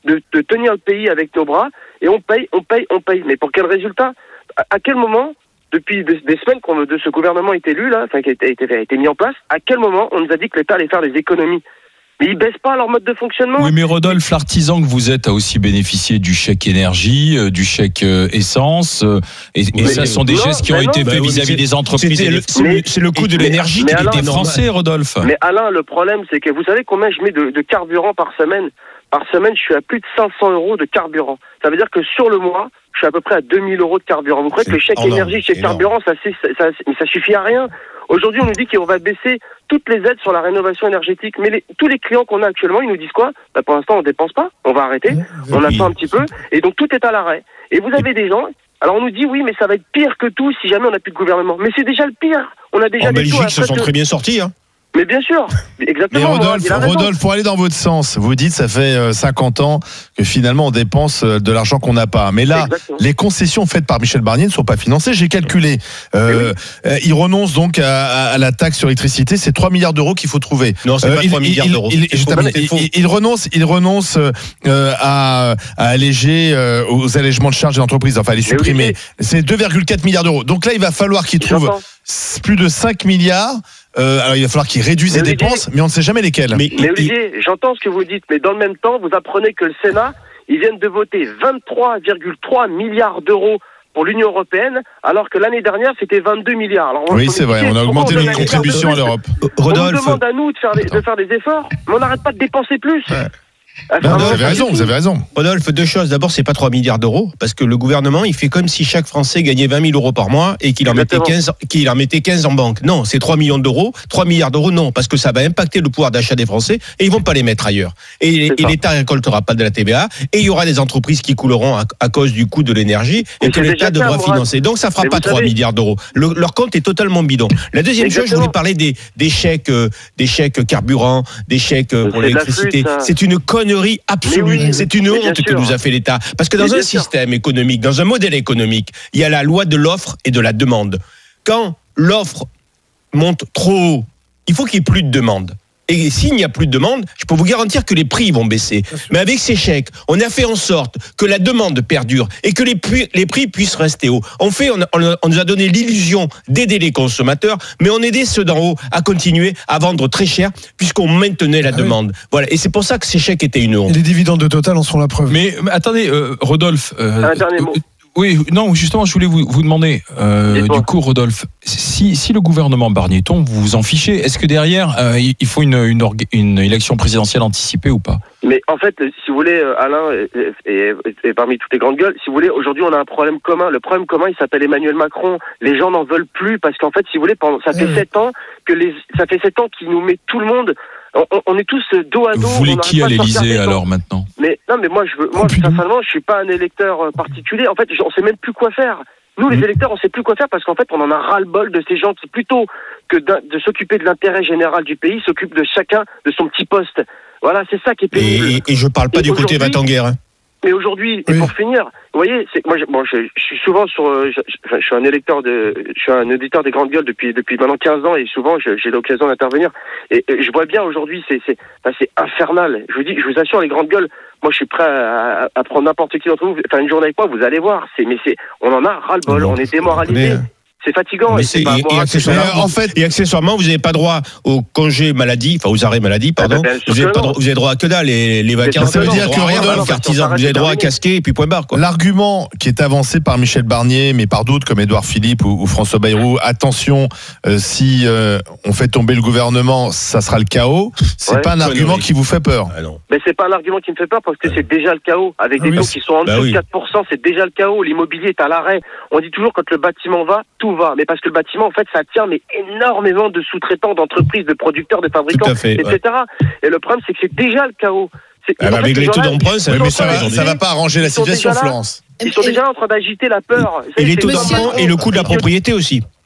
de, de tenir le pays avec nos bras, et on paye, on paye, on paye. Mais pour quel résultat ? à, à quel moment, depuis des, des semaines qu'on de ce gouvernement est élu, là, enfin qui a été, été, été mis en place, à quel moment on nous a dit que l'État allait faire des économies ? Mais ils baissent pas leur mode de fonctionnement. Oui, mais Rodolphe, l'artisan que vous êtes a aussi bénéficié du chèque énergie, euh, du chèque euh, essence, euh, et, et mais ça sont des non, gestes qui ont non, été bah faits oui, vis-à-vis c'est, des entreprises. c'est, le, c'est, le, c'est le coût de l'énergie mais, mais des Alain, Français, Rodolphe. Mais Alain, le problème, c'est que vous savez combien je mets de, de carburant par semaine ? Par semaine, je suis à plus de cinq cents euros de carburant. Ça veut dire que sur le mois, je suis à peu près à deux mille euros de carburant. Vous croyez que le chèque énorme, énergie, chèque énorme. carburant, ça, c'est, ça, ça, mais ça suffit à rien. Aujourd'hui, on nous dit qu'on va baisser toutes les aides sur la rénovation énergétique. Mais les, tous les clients qu'on a actuellement, ils nous disent quoi ? Bah, pour l'instant, on ne dépense pas. On va arrêter. On attend un petit peu. Et donc, tout est à l'arrêt. Et vous avez des gens... Alors, on nous dit, oui, mais ça va être pire que tout si jamais on n'a plus de gouvernement. Mais c'est déjà le pire. On a déjà En des Belgique, taux à ils se sont presque- très bien sortis. Hein. Mais bien sûr, exactement. Mais Rodolphe, il a raison. Rodolphe, pour aller dans votre sens, vous dites ça fait euh, cinquante ans que finalement on dépense euh, de l'argent qu'on n'a pas. Mais là, Exactement. les concessions faites par Michel Barnier ne sont pas financées. J'ai calculé. Euh, euh, il renonce donc à, à- à la taxe sur l'électricité. C'est trois milliards d'euros qu'il faut trouver. Non, c'est pas il, trois milliards il- d'euros. il- C'est je faux. termine. C'est faux. Il, il renonce, il renonce euh, à, à alléger euh, aux allègements de charges des entreprises. Enfin, à les Mais supprimer. Olivier- C'est deux virgule quatre milliards d'euros. Donc là, il va falloir qu'il trouve J'entends. s- plus de cinq milliards. Euh, alors, il va falloir qu'il réduise Mais les Olivier- dépenses, mais on ne sait jamais lesquelles. Mais, Mais Olivier, j'entends ce que vous dites, mais dans le même temps, vous apprenez que le Sénat, ils viennent de voter vingt-trois virgule trois milliards d'euros pour l'Union européenne, alors que l'année dernière, c'était vingt-deux milliards. Alors, on Oui, se c'est dit, vrai, on a pourquoi augmenté donne notre un milliard de contribution à plus l'Europe. On nous Rodolphe, demande à nous de faire, des, de faire des efforts, mais on n'arrête pas de dépenser plus. Ouais. Ah, Non, vraiment, vous avez raison, vous avez raison. Rodolphe, deux choses. D'abord, c'est pas trois milliards d'euros, parce que le gouvernement, il fait comme si chaque Français gagnait vingt mille euros par mois et qu'il en mettait Exactement. quinze, qu'il en mettait quinze en banque. Non, c'est trois millions d'euros. trois milliards d'euros, non, parce que ça va impacter le pouvoir d'achat des Français et ils vont pas les mettre ailleurs. Et, C'est et ça. l'État récoltera pas de la T V A et il y aura des entreprises qui couleront à, à cause du coût de l'énergie et Mais que c'est l'État déjà devra ça, Mourad. financer. Donc ça fera Mais pas vous trois savez- milliards d'euros. Le- leur compte est totalement bidon. La deuxième chose, je Exactement. voulais parler des, des chèques, euh, des chèques carburant, des chèques euh, Mais pour c'est de la l'électricité. flûte, ça. C'est une connerie absolue. Mais oui, c'est une mais bien honte que sûr. nous a fait l'État. Parce que dans Mais un bien sûr. système économique, dans un modèle économique, il y a la loi de l'offre et de la demande. Quand l'offre monte trop haut, il faut qu'il n'y ait plus de demande. Et s'il n'y a plus de demande, je peux vous garantir que les prix vont baisser. Mais avec ces chèques, on a fait en sorte que la demande perdure et que les prix, les prix puissent rester hauts. En fait, on, a- on a- on nous a donné l'illusion d'aider les consommateurs, mais on aidait ceux d'en haut à continuer à vendre très cher puisqu'on maintenait la Ah oui. demande. Voilà. Et c'est pour ça que ces chèques étaient une honte. Et les dividendes de Total en sont la preuve. Mais, mais attendez, euh, Rodolphe. euh, Un dernier mot. euh, Oui, non, justement, je voulais vous, vous demander, euh, Dites-moi. du coup, Rodolphe, si, si le gouvernement Barnier tombe, vous vous en fichez, est-ce que derrière, euh, il il faut une, une, orga- une élection présidentielle anticipée ou pas ? Mais en fait, si vous voulez, euh, Alain, et, et- et parmi toutes les grandes gueules, si vous voulez, aujourd'hui, on a un problème commun. Le problème commun, il s'appelle Emmanuel Macron. Les gens n'en veulent plus parce qu'en fait, si vous voulez, pendant, ça fait Mmh. sept ans que les, ça fait sept ans qu'il nous met tout le monde. On, on- on est tous dos à dos. Vous on voulez n'arrête qui pas à de sortir l'Élysée des gens. alors maintenant ? Mais non, mais moi, je veux, moi, Pompidou. sincèrement, je suis pas un électeur euh, particulier. En fait, on sait même plus quoi faire. Nous, les électeurs, on sait plus quoi faire parce qu'en fait, on en a ras-le-bol de ces gens qui, plutôt que d'un- de s'occuper de l'intérêt général du pays, s'occupent de chacun de son petit poste. Voilà, c'est ça qui est pénible. Et, et je parle pas Et du côté aujourd'hui- va-t-en-guerre. Hein. Mais aujourd'hui, Oui. et pour finir, vous voyez, c'est, moi, je, bon, je, je suis souvent sur, euh, je, je- je suis un électeur de, je suis un auditeur des grandes gueules depuis depuis maintenant quinze ans et souvent je- j'ai l'occasion d'intervenir. Et, et je vois bien aujourd'hui, c'est c'est, enfin, c'est infernal. Je vous dis, je vous assure, les grandes gueules. Moi, je suis prêt à, à, à prendre n'importe qui d'entre vous, faire une journée avec moi, vous allez voir. C'est, mais c'est, on en a ras le bol, on est démoralisé. Mais, C'est fatigant. Mais et c'est- c'est pas et, bon, et hein, accessoirement, c'est pas- en fait- et accessoirement, vous n'avez pas droit au congé maladie, enfin aux arrêts maladie, pardon. Ah bah, bien sûr vous avez que pas non. droit, vous avez droit à que dalle, les, les vacances. ça veut non, dire droit que à rien, Rodolphe, alors qu'artisan, vous avez droit à casquer et puis point barre, quoi. L'argument qui est avancé par Michel Barnier, mais par d'autres comme Édouard Philippe ou, ou François Bayrou, attention, euh, si euh, on fait tomber le gouvernement, ça sera le chaos. C'est Ouais, pas un connerie. argument qui vous fait peur. Ah non. Mais c'est pas un argument qui me fait peur parce que c'est déjà le chaos. Avec Ah des oui, taux c'est- qui sont en bah dessous oui. de quatre pour cent, c'est déjà le chaos. L'immobilier est à l'arrêt. On dit toujours quand le bâtiment va, tout va. Mais parce que le bâtiment, en fait, ça attire mais énormément de sous-traitants, d'entreprises, de producteurs, de fabricants, Tout à fait, et cetera. Et le problème, c'est que c'est déjà le chaos. C'est, Ah bah, en fait, avec ces les taux gens-là, d'emprunt, ils ça- sont mais en ça train va- d'agiter- Ça va pas arranger la Ils sont situation, déjà là. Florence. Ils sont déjà en train d'agiter la peur. Et les taux C'est- c'est d'emprunt normal. et le coût de la propriété aussi.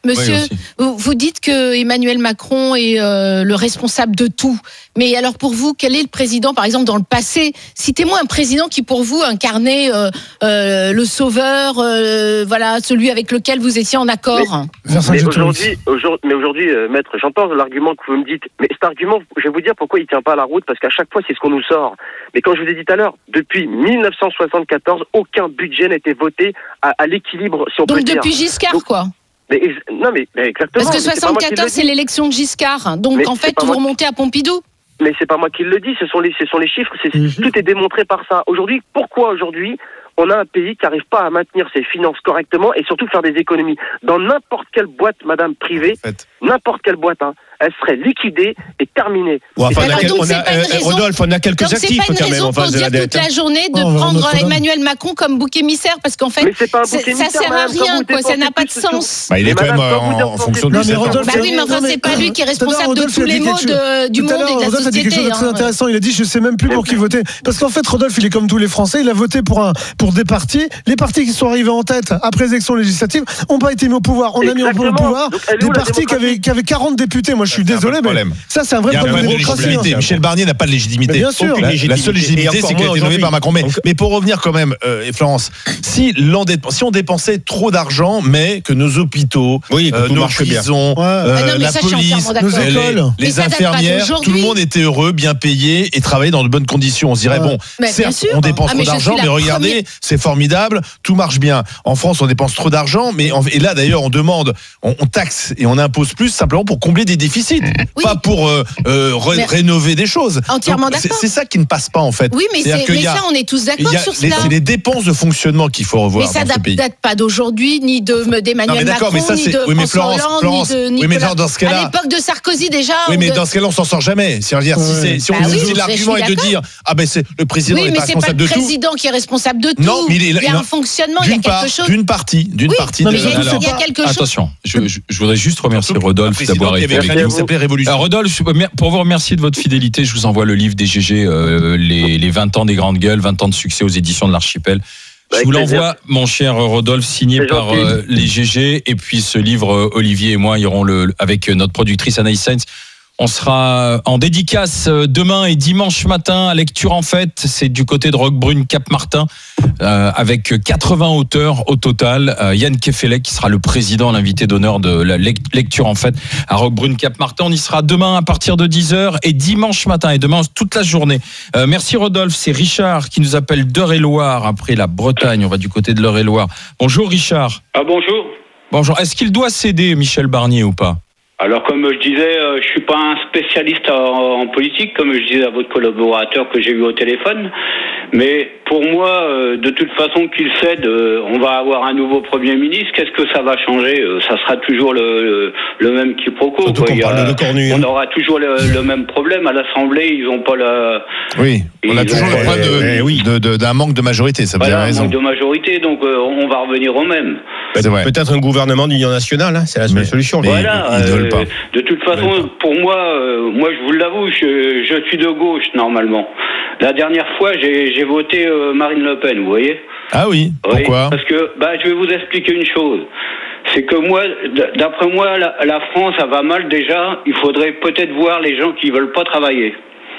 monsieur, Oui, vous, vous dites que Emmanuel Macron est euh, le responsable de tout. Mais alors pour vous, quel est le président, par exemple, dans le passé? Citez-moi un président qui, pour vous, incarnait euh, euh, le sauveur, euh, voilà, celui avec lequel vous étiez en accord. Mais, mais aujourd'hui, aujourd'hui, mais aujourd'hui, euh, maître, j'entends l'argument que vous me dites. Mais cet argument, je vais vous dire pourquoi il tient pas à la route, parce qu'à chaque fois, c'est ce qu'on nous sort. Mais comme je vous ai dit tout à l'heure, depuis mille neuf cent soixante-quatorze, aucun budget n'a été voté à, à l'équilibre, si on Donc peut dire. depuis Giscard, Donc, quoi. Mais, non, mais, mais exactement. Parce que mais c'est pas moi qui le soixante-quatorze, dis. c'est l'élection de Giscard. Donc Mais en c'est fait, pas vous moi remontez à Pompidou. Mais c'est pas moi qui le dis, ce sont les, ce sont les chiffres, c'est, Mm-hmm. tout est démontré par ça. Aujourd'hui, pourquoi aujourd'hui on a un pays qui n'arrive pas à maintenir ses finances correctement et surtout faire des économies? Dans n'importe quelle boîte, madame, privée, En fait. n'importe quelle boîte, hein, elle serait liquidée et terminée. Ou enfin, Et on a, c'est quel- pas- on c'est a, pas une euh, raison- Rodolphe, on a quelques Donc c'est actifs pas une quand même raison en face pour de la dire dette. toute la journée de Oh, on va prendre Notre-Dame. Emmanuel Macron comme bouc émissaire, parce qu'en fait, Mais c'est pas un c'est- bouc ça émissaire, sert à madame, quand rien, vous quoi, ça n'a dépensez pas de plus sur- sens. Bah, il est Mais quand même madame, quand en, vous en dépensez fonction de Non, dix-sept mais ans. Rodolphe, Bah oui, mais enfin, non, mais- c'est pas lui qui est Tout à l'heure, responsable de Rodolphe, tous il a les dit maux quelque chose. de- du Tout à monde l'heure, et de la Rodolphe a dit quelque chose société. de très hein. intéressant. Il a dit je sais même plus pour qui voter. Parce qu'en fait, Rodolphe, il est comme tous les Français. Il a voté pour un pour des partis. Les partis qui sont arrivés en tête après les élections législatives n'ont pas été mis au pouvoir. On a mis au Exactement. pouvoir Donc, elle est des où, la partis qui avaient, démocratie qui avaient quarante députés. Moi, je suis C'est un désolé, vrai mais problème. ça, c'est un vrai Il y a un problème de problème de démocratie. légitimité. hein. Michel Barnier n'a pas de légitimité. Mais bien sûr. La, la seule légitimité, Et encore c'est qu'il a moins été nommé aujourd'hui. par Macron. Mais, Donc- mais pour revenir quand même, euh, et Florence, si, l'endettement- si on dépensait trop d'argent, mais que nos hôpitaux, Oui, que euh, tout nos marche bien. prisons, Ouais. euh, Ah non, mais la ça, je suis police, entièrement d'accord. nos les, écoles. les Mais ça date pas infirmières, d'aujourd'hui. tout le monde était heureux, bien payé et travaillait dans de bonnes conditions. On se dirait, Ouais. bon, Mais bien certes, sûr. on dépense Ah, trop mais je d'argent, suis mais la regardez, première- c'est formidable, tout marche bien. En France, on dépense trop d'argent, mais en- et là d'ailleurs, on demande, on, on taxe et on impose plus simplement pour combler des déficits, Oui. pas pour euh, euh, ré- Mais- rénover des choses. Entièrement Donc, c'est- d'accord. C'est ça qui ne passe pas en fait. Oui, mais, C'est-à-dire c'est- qu'il mais y a- ça, on est tous il d'accord y a sur les- cela. C'est les dépenses de fonctionnement qu'il faut Mais revoir ça dans ce date, pays. date pas d'aujourd'hui, ni de Non, d'Emmanuel mais d'accord, Macron, mais ça, ni c'est- de oui, mais François Florence, Hollande, Florence, ni de oui, mais Nicolas. dans- dans ce cas-là- À l'époque de Sarkozy déjà. Oui, on mais de- dans ce cas-là, on s'en sort jamais. C'est-à-dire, si, c'est- si on Bah oui, utilise je l'argument suis est de d'accord. dire, ah ben c'est le président Oui, n'est mais pas c'est pas responsable le de tout. président qui est responsable de tout. Non, mais il est- il y a il un a- fonctionnement, il y a D'une part, quelque chose. d'une partie, d'une Oui, partie. non, de- mais il y a, alors, il y a quelque chose. Attention, je, je- je voudrais juste remercier Surtout Rodolphe un président d'avoir qui été avait avec fait- nous. qui s'appelait Révolution. Alors, Rodolphe, je- pour vous remercier de votre fidélité, je vous envoie le livre des G G, euh, les, les vingt ans des grandes gueules, vingt ans de succès aux éditions de l'Archipel. Je Avec vous plaisir. l'envoie, mon cher Rodolphe, signé C'est par gentil. euh, les G G. Et puis ce livre, euh, Olivier et moi irons le, avec notre productrice Anaïs Sainz. On sera en dédicace euh, demain et dimanche matin à Lecture en Fête. C'est du côté de Roquebrune, Cap-Martin, euh, avec quatre-vingts auteurs au total. Euh, Yann Kefelec, qui sera le président, l'invité d'honneur de la lec- Lecture en Fête à Roquebrune, Cap-Martin. On y sera demain à partir de dix heures et dimanche matin et demain toute la journée. Euh, merci Rodolphe. C'est Richard qui nous appelle d'Eure-et-Loire après la Bretagne. On va du côté de l'Eure-et-Loire. Bonjour Richard. Ah bonjour. Bonjour. Est-ce qu'il doit céder Michel Barnier ou pas? Alors comme je disais, euh, je suis pas un spécialiste en, en politique, comme je disais à votre collaborateur que j'ai eu au téléphone, mais pour moi, euh, de toute façon qu'il cède, euh, on va avoir un nouveau Premier ministre, qu'est-ce que ça va changer? Euh, Ça sera toujours le, le, le même quiproquo. Surtout quoi. qu'on Il y a- parle de Cornu, on hein. aura toujours le, le même problème. À l'Assemblée, ils n'ont pas la... Oui, on a Ils toujours ont- le problème de- Eh oui. de- de- d'un manque de majorité, ça vous avez Voilà, un raison. manque de majorité, donc euh, on va revenir au même. C'est vrai. Peut-être un gouvernement d'union nationale, hein, c'est la seule Mais- solution. mais- Voilà. ils ne veulent pas. De toute façon, pour moi, euh, moi je vous l'avoue, je, je suis de gauche normalement. La dernière fois, j'ai, j'ai voté euh, Marine Le Pen, vous voyez. Ah oui, Oui, pourquoi? parce que, bah, je vais vous expliquer une chose. C'est que moi, d- d'après moi, la, la France, ça va mal déjà. Il faudrait peut-être voir les gens qui veulent pas travailler.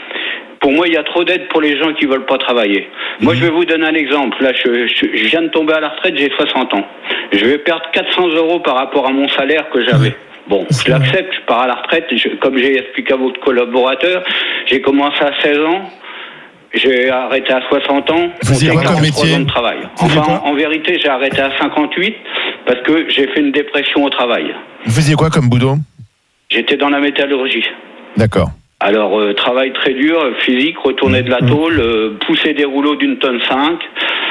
Pour moi, il y a trop d'aides pour les gens qui veulent pas travailler. Moi, je vais vous donner un exemple. Là, je, je, je viens de tomber à la retraite, j'ai soixante ans. Je vais perdre quatre cents euros par rapport à mon salaire que j'avais. Bon, je l'accepte, je pars à la retraite. Je- comme j'ai expliqué à votre collaborateur, j'ai commencé à seize ans. J'ai arrêté à soixante ans. Vous faisiez quoi comme quarante-trois métier? ans de travail. Vous faisiez Enfin, quoi en vérité, j'ai arrêté à cinquante-huit parce que j'ai fait une dépression au travail. Vous faisiez quoi comme boulot? J'étais dans la métallurgie. D'accord. Alors, euh, travail très dur, euh, physique, retourner de la tôle, euh, pousser des rouleaux d'une tonne cinq.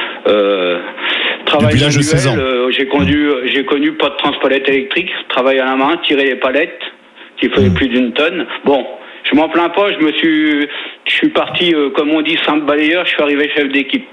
Euh, travail Depuis l'âge de seize ans. manuel, euh, j'ai connu, euh, j'ai connu pas de transpalette électrique, travail à la main, tirer les palettes, qui faisaient plus d'une tonne. Bon, je m'en plains pas, je me suis, je suis parti, euh, comme on dit, simple balayeur, je suis arrivé chef d'équipe.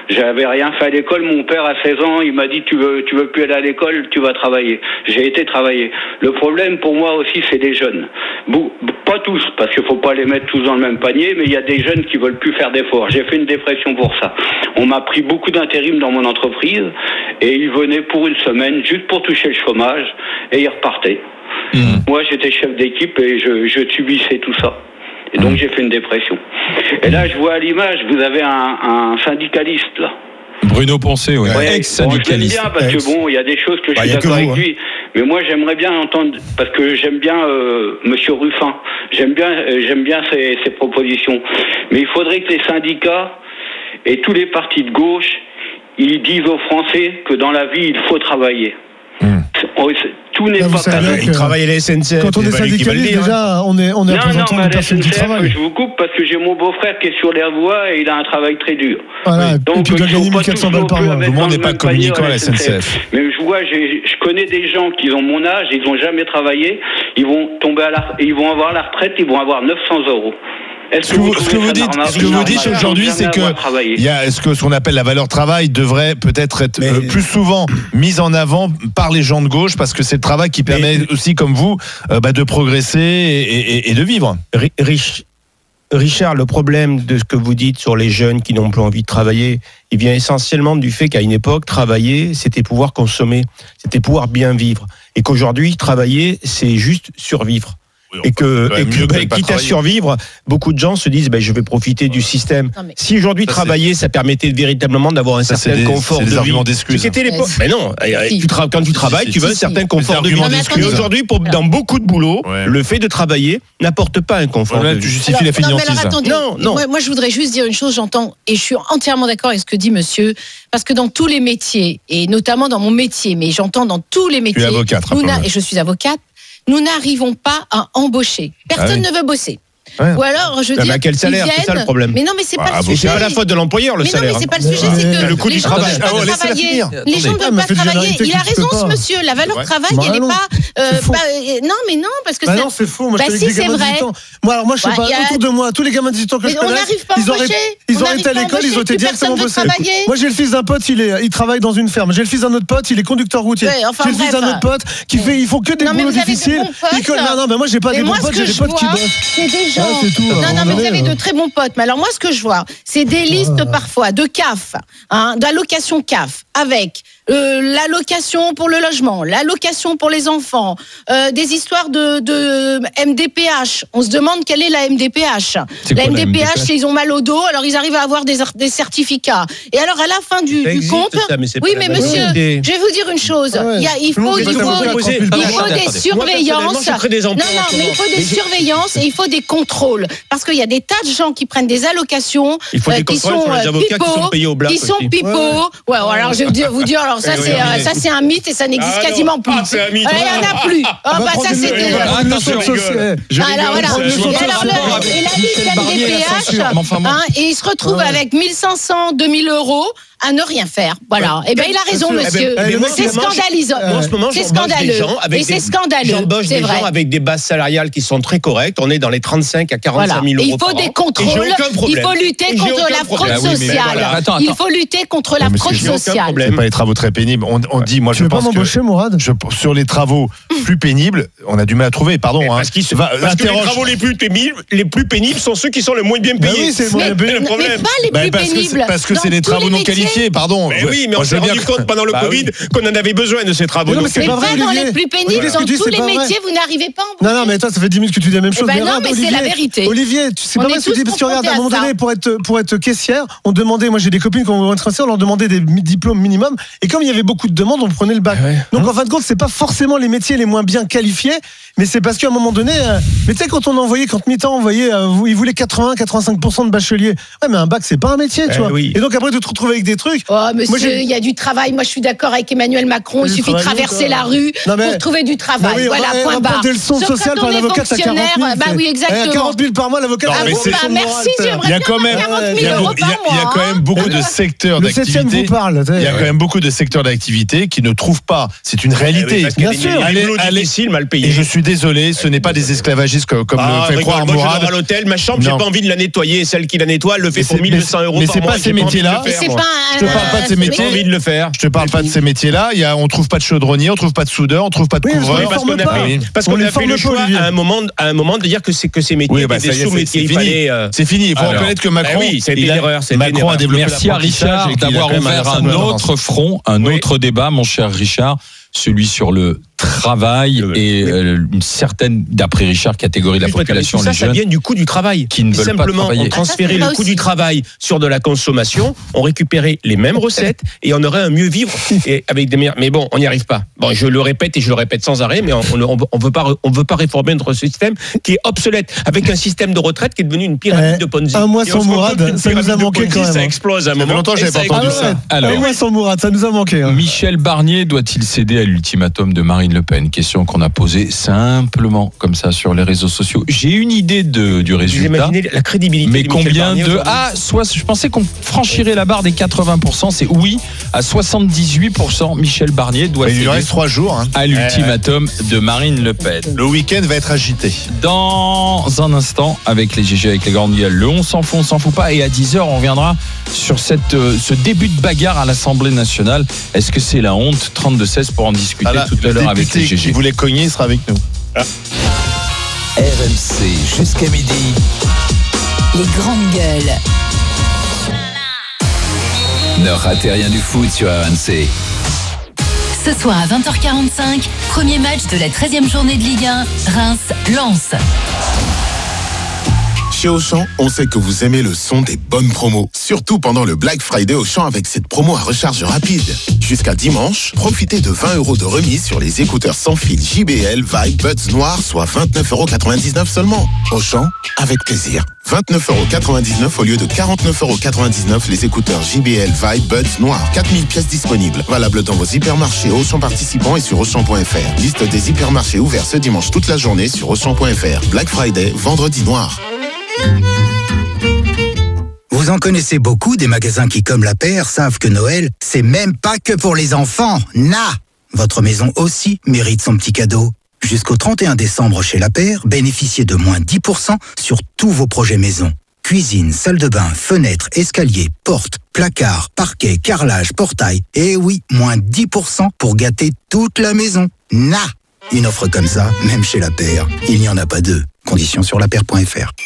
J'avais rien fait à l'école. Mon père, à seize ans, il m'a dit tu veux, tu veux plus aller à l'école, tu vas travailler. J'ai été travailler. Le problème pour moi aussi, c'est les jeunes. Bon, pas tous, parce qu'il faut pas les mettre tous dans le même panier, mais il y a des jeunes qui veulent plus faire d'efforts. J'ai fait une dépression pour ça. On m'a pris beaucoup d'intérim dans mon entreprise et ils venaient pour une semaine juste pour toucher le chômage et ils repartaient. Mmh. Moi, j'étais chef d'équipe et je, je subissais tout ça. Et donc, mmh. j'ai fait une dépression. Et là, je vois à l'image, vous avez un, un syndicaliste, là. Bruno Poncet, ouais. ouais ex-syndicaliste. Bon, je l'aime bien parce ex. que bon, il y a des choses que je bah, suis d'accord vous, avec hein. lui. Mais moi, j'aimerais bien entendre, parce que j'aime bien euh, Monsieur Ruffin. J'aime bien, euh, j'aime bien ses, ses propositions. Mais il faudrait que les syndicats et tous les partis de gauche, ils disent aux Français que dans la vie, il faut travailler. Mmh. Tout n'est là, pas cadeau. Ils travaillent à la S N C F. Quand on est syndicaliste, déjà, on est, on est non, représentant non, de personnes qui travaillent. Je vous coupe parce que j'ai mon beau-frère qui est sur les voies et il a un travail très dur. Voilà, oui. Donc, et puis il doit gagner mille quatre cents balles par mois. Le monde n'est pas communicant à la S N C F. Mais je vois, j'ai, je connais des gens qui ont mon âge, ils n'ont jamais travaillé, ils vont tomber à la, ils vont avoir la retraite, ils vont avoir neuf cents euros. Est-ce que vous, ce que vous dites, ce que vous dites aujourd'hui, c'est que il y a, est-ce que ce qu'on appelle la valeur travail devrait peut-être être Mais, euh, plus souvent mise en avant par les gens de gauche parce que c'est le travail qui permet mais, aussi, comme vous, euh, bah, de progresser et, et, et de vivre. Rich, Richard, le problème de ce que vous dites sur les jeunes qui n'ont plus envie de travailler, il vient essentiellement du fait qu'à une époque, travailler, c'était pouvoir consommer, c'était pouvoir bien vivre, et qu'aujourd'hui, travailler, c'est juste survivre. Oui, et que, et que bah, quitte à survivre, beaucoup de gens se disent bah, je vais profiter du système. Non, si aujourd'hui ça, travailler, c'est... ça permettait véritablement d'avoir un ça, certain des, confort de vie. C'était l'époque. Mais non, si. tu tra- quand tu travailles, si, tu veux si, un certain si. confort de vie. Mais aujourd'hui, pour, dans beaucoup de boulots, ouais. le fait de travailler n'apporte pas un confort. Ouais, de tu vie. justifies la fainéantise. Non, non. Moi, moi, je voudrais juste dire une chose. J'entends et je suis entièrement d'accord avec ce que dit Monsieur, parce que dans tous les métiers et notamment dans mon métier, mais j'entends dans tous les métiers. Tu es avocate, et je suis avocate. Nous n'arrivons pas à embaucher. Personne ah oui. ne veut bosser. Ouais. Ou alors, je dis, à quel salaire, viennent, c'est ça le problème. Mais non, mais c'est ah, pas le sujet. sujet. C'est pas la faute de l'employeur, le mais salaire. Non, mais c'est pas le sujet, c'est que le coût du travail. Les gens ne veulent pas travailler. Les gens ne veulent pas travailler. Il a raison, ce monsieur. La valeur travail, elle n'est pas. Non, mais non, parce que c'est. Non, c'est faux. Moi, je si, c'est vrai. Moi, alors moi, je sais pas. Autour de moi, tous les gamins de dix-huit ans que je connais, ils auraient, ils auraient été à l'école, ils ont été directement bossés. Moi, j'ai le fils d'un pote, il est, il travaille dans une ferme. J'ai le fils d'un autre pote, il est conducteur routier. J'ai le fils d'un autre pote qui fait, ils font que des boulots difficiles. Non, non, mais moi, j'ai pas des bons potes, j'ai des potes qui bossent. C'est des gens. Non, non, mais vous avez de très bons potes. Mais alors moi, ce que je vois, c'est des listes parfois de C A F, hein, d'allocation C A F, avec euh, l'allocation pour le logement, l'allocation pour les enfants, euh, des histoires de, de M D P H. On se demande quelle est la M D P H. La M D P H, c'est ils ont mal au dos, alors ils arrivent à avoir des, des certificats. Et alors à la fin du, du existe, compte, ça, mais oui, mais monsieur, idée. je vais vous dire une chose. Ouais. Il, y a, il faut, il faut, il faut, il faut des surveillances. Non, non, mais il faut des surveillances et il faut des contrôles, parce qu'il y a des tas de gens qui prennent des allocations, il faut des qui sont pipeaux, qui sont payés au black, qui sont pipeaux. Ouais, ouais, alors je vais vous dire, alors ça c'est euh, ça c'est un mythe et ça n'existe ah, quasiment plus. Ah, il n'y en a plus. Ah, bah ça c'était. Attention. Alors voilà. Et la liste M D P H, et il se retrouve avec mille cinq cents, deux mille euros. À ne rien faire. Voilà. Eh bien, il a raison, monsieur. C'est scandalisant. En ce moment, c'est scandaleux. Et c'est scandaleux. J'embauche des gens avec des bases salariales qui sont très correctes. On est dans les trente-cinq à quarante-cinq mille euros. Il faut des contrôles. Il faut lutter contre la fraude sociale. Il faut lutter contre la fraude sociale. C'est pas les travaux très pénibles. On, on dit, moi, je pense pas m'embaucher, Mourad. Je, sur les travaux plus pénibles, on a du mal à trouver. Pardon. Hein. Parce, se va, parce que les travaux les plus pénibles, les plus pénibles sont ceux qui sont le moins bien payés. Oui, c'est le problème. Mais pas les plus pénibles. Parce que c'est des travaux non qualifiés. Pardon. Mais oui, mais on s'est rendu compte pendant le bah Covid oui. qu'on en avait besoin de ces travaux. Mais, non, mais c'est pas, vrai, dans les plus pénibles, voilà. Dans tous les métiers, vous n'arrivez pas en Non, non, mais toi, ça fait dix minutes que tu dis la même chose. Eh ben mais non, mais Olivier, c'est la vérité. Olivier, tu sais pas mal ce que tu dis, parce que regarde, à un moment donné, pour être, pour être caissière, on demandait, moi j'ai des copines qui ont être caissières, on leur demandait des diplômes minimum, et comme il y avait beaucoup de demandes, on prenait le bac. Ouais. Donc en fin de compte, c'est pas forcément les métiers les moins bien qualifiés, mais c'est parce qu'à un moment donné, euh, mais tu sais, quand on envoyait, quand Mitterrand envoyait, euh, ils voulaient quatre-vingts à quatre-vingt-cinq pour cent de bacheliers. Ouais, mais un bac, c'est pas un métier, tu vois. Et donc après, tu te retrouves avec des trucs. Oh, monsieur, il y a du travail. Moi, je suis d'accord avec Emmanuel Macron. Il suffit de traverser la rue pour trouver du travail. Oui, voilà, on point barre. Le son social par l'avocat, à quarante mille. Bah oui, exactement. quarante mille par mois, l'avocat. Ah bon, bah merci, j'aimerais bien quarante mille euros par mois. Il y a quand même beaucoup de secteurs d'activité. Le septième vous parle. Il y a quand même beaucoup de secteurs d'activité qui ne trouvent pas. C'est une réalité. Bien sûr. Allez, mal payé. Et je suis désolé, ce n'est pas des esclavagistes comme le fait croire Mourad. À l'hôtel, ma chambre, j'ai pas envie de la nettoyer. Celle qui la nettoie, elle le fait pour mille deux cents euros par mois. Mais c'est pas ces métiers-là. C'est pas Je te parle pas de ces métiers. J'ai envie de le faire. Je te parle pas de ces métiers-là. Il y a, on trouve pas de chaudronnier, on trouve pas de soudeur, on trouve pas de Oui, couvreur. Parce qu'on a fait, parce qu'on a fait le choix à un moment, à un moment de dire que c'est que ces métiers, Oui, bah, étaient ça y des est, c'est- sous-métiers. c'est Il fini. fallait. euh, C'est fini. Il faut Alors, reconnaître que Macron, bah oui, c'était il a- une erreur, c'était une Macron erreur. a développé Merci à l'apprentissage Richard et qu'il a d'avoir quand même ouvert un rassemblement autre front, un Oui. autre débat, mon cher Richard, celui sur le travail Le- et euh, une certaine, d'après Richard, catégorie de la Juste, mais population, tout ça, les ça jeunes. vient du coût du travail. qui ne veulent pas Simplement, travailler. on transférait Ah, ça, c'est le coût aussi. du travail sur de la consommation, on récupérait les mêmes recettes et on aurait un mieux vivre et avec des meilleurs. Mais bon, on n'y arrive pas. Bon, je le répète et je le répète sans arrêt, mais on on, on veut pas on veut pas réformer notre système qui est obsolète avec un système de retraite qui est devenu une pyramide Eh, de Ponzi. un mois Et on sans se rend Mourad, compte qu'une ça nous a pyramide de manqué Ponzi, quand même, Ça hein. explose à un Ça fait moment. longtemps que et j'avais pas ça entendu explose. ça. Alors, Un mois sans Mourad, ça nous a manqué. hein. Michel Barnier doit-il céder à l'ultimatum de Marine Le Pen? Question qu'on a posée simplement comme ça sur les réseaux sociaux. J'ai une idée de, du Vous résultat. imaginez la crédibilité Mais de Michel combien Barnier de aujourd'hui ah soit je pensais qu'on franchirait la barre des quatre-vingts pour cent. C'est oui à soixante-dix-huit pour cent. Michel Barnier doit Il lui céder reste trois jours. hein. à l'ultimatum de Marine Le Pen. Le week-end va être agité. Dans un instant, avec les G G, avec les grandes gueules, le on s'en fout, on s'en fout pas. Et à dix heures, on reviendra sur cette, euh, ce début de bagarre à l'Assemblée nationale. Est-ce que c'est la honte? Trente-deux seize pour en discuter Voilà, tout à le l'heure avec député les G G. qui voulait cogner sera avec nous. R M C jusqu'à midi. Les grandes gueules. Ne ratez rien du foot sur R M C. Ce soir à vingt heures quarante-cinq, premier match de la treizième journée de Ligue un, Reims-Lens. Chez Auchan, on sait que vous aimez le son des bonnes promos. Surtout pendant le Black Friday Auchan avec cette promo à recharge rapide. Jusqu'à dimanche, profitez de vingt euros de remise sur les écouteurs sans fil J B L Vibe Buds Noirs, soit vingt-neuf euros quatre-vingt-dix-neuf seulement. Auchan, avec plaisir. vingt-neuf euros quatre-vingt-dix-neuf au lieu de quarante-neuf euros quatre-vingt-dix-neuf les écouteurs J B L Vibe Buds Noirs. quatre mille pièces disponibles. Valable dans vos hypermarchés Auchan participants et sur Auchan point F R. Liste des hypermarchés ouverts ce dimanche toute la journée sur Auchan point F R. Black Friday, vendredi noir. Vous en connaissez beaucoup des magasins qui, comme La Paire, savent que Noël, c'est même pas que pour les enfants. Na! Votre maison aussi mérite son petit cadeau. Jusqu'au trente et un décembre chez La Paire, bénéficiez de moins dix pour cent sur tous vos projets maison. Cuisine, salle de bain, fenêtres, escaliers, portes, placards, parquets, carrelage, portail. Et oui, moins dix pour cent pour gâter toute la maison. Na! Une offre comme ça, même chez La Paire, il n'y en a pas deux. Conditions sur la paire point F R.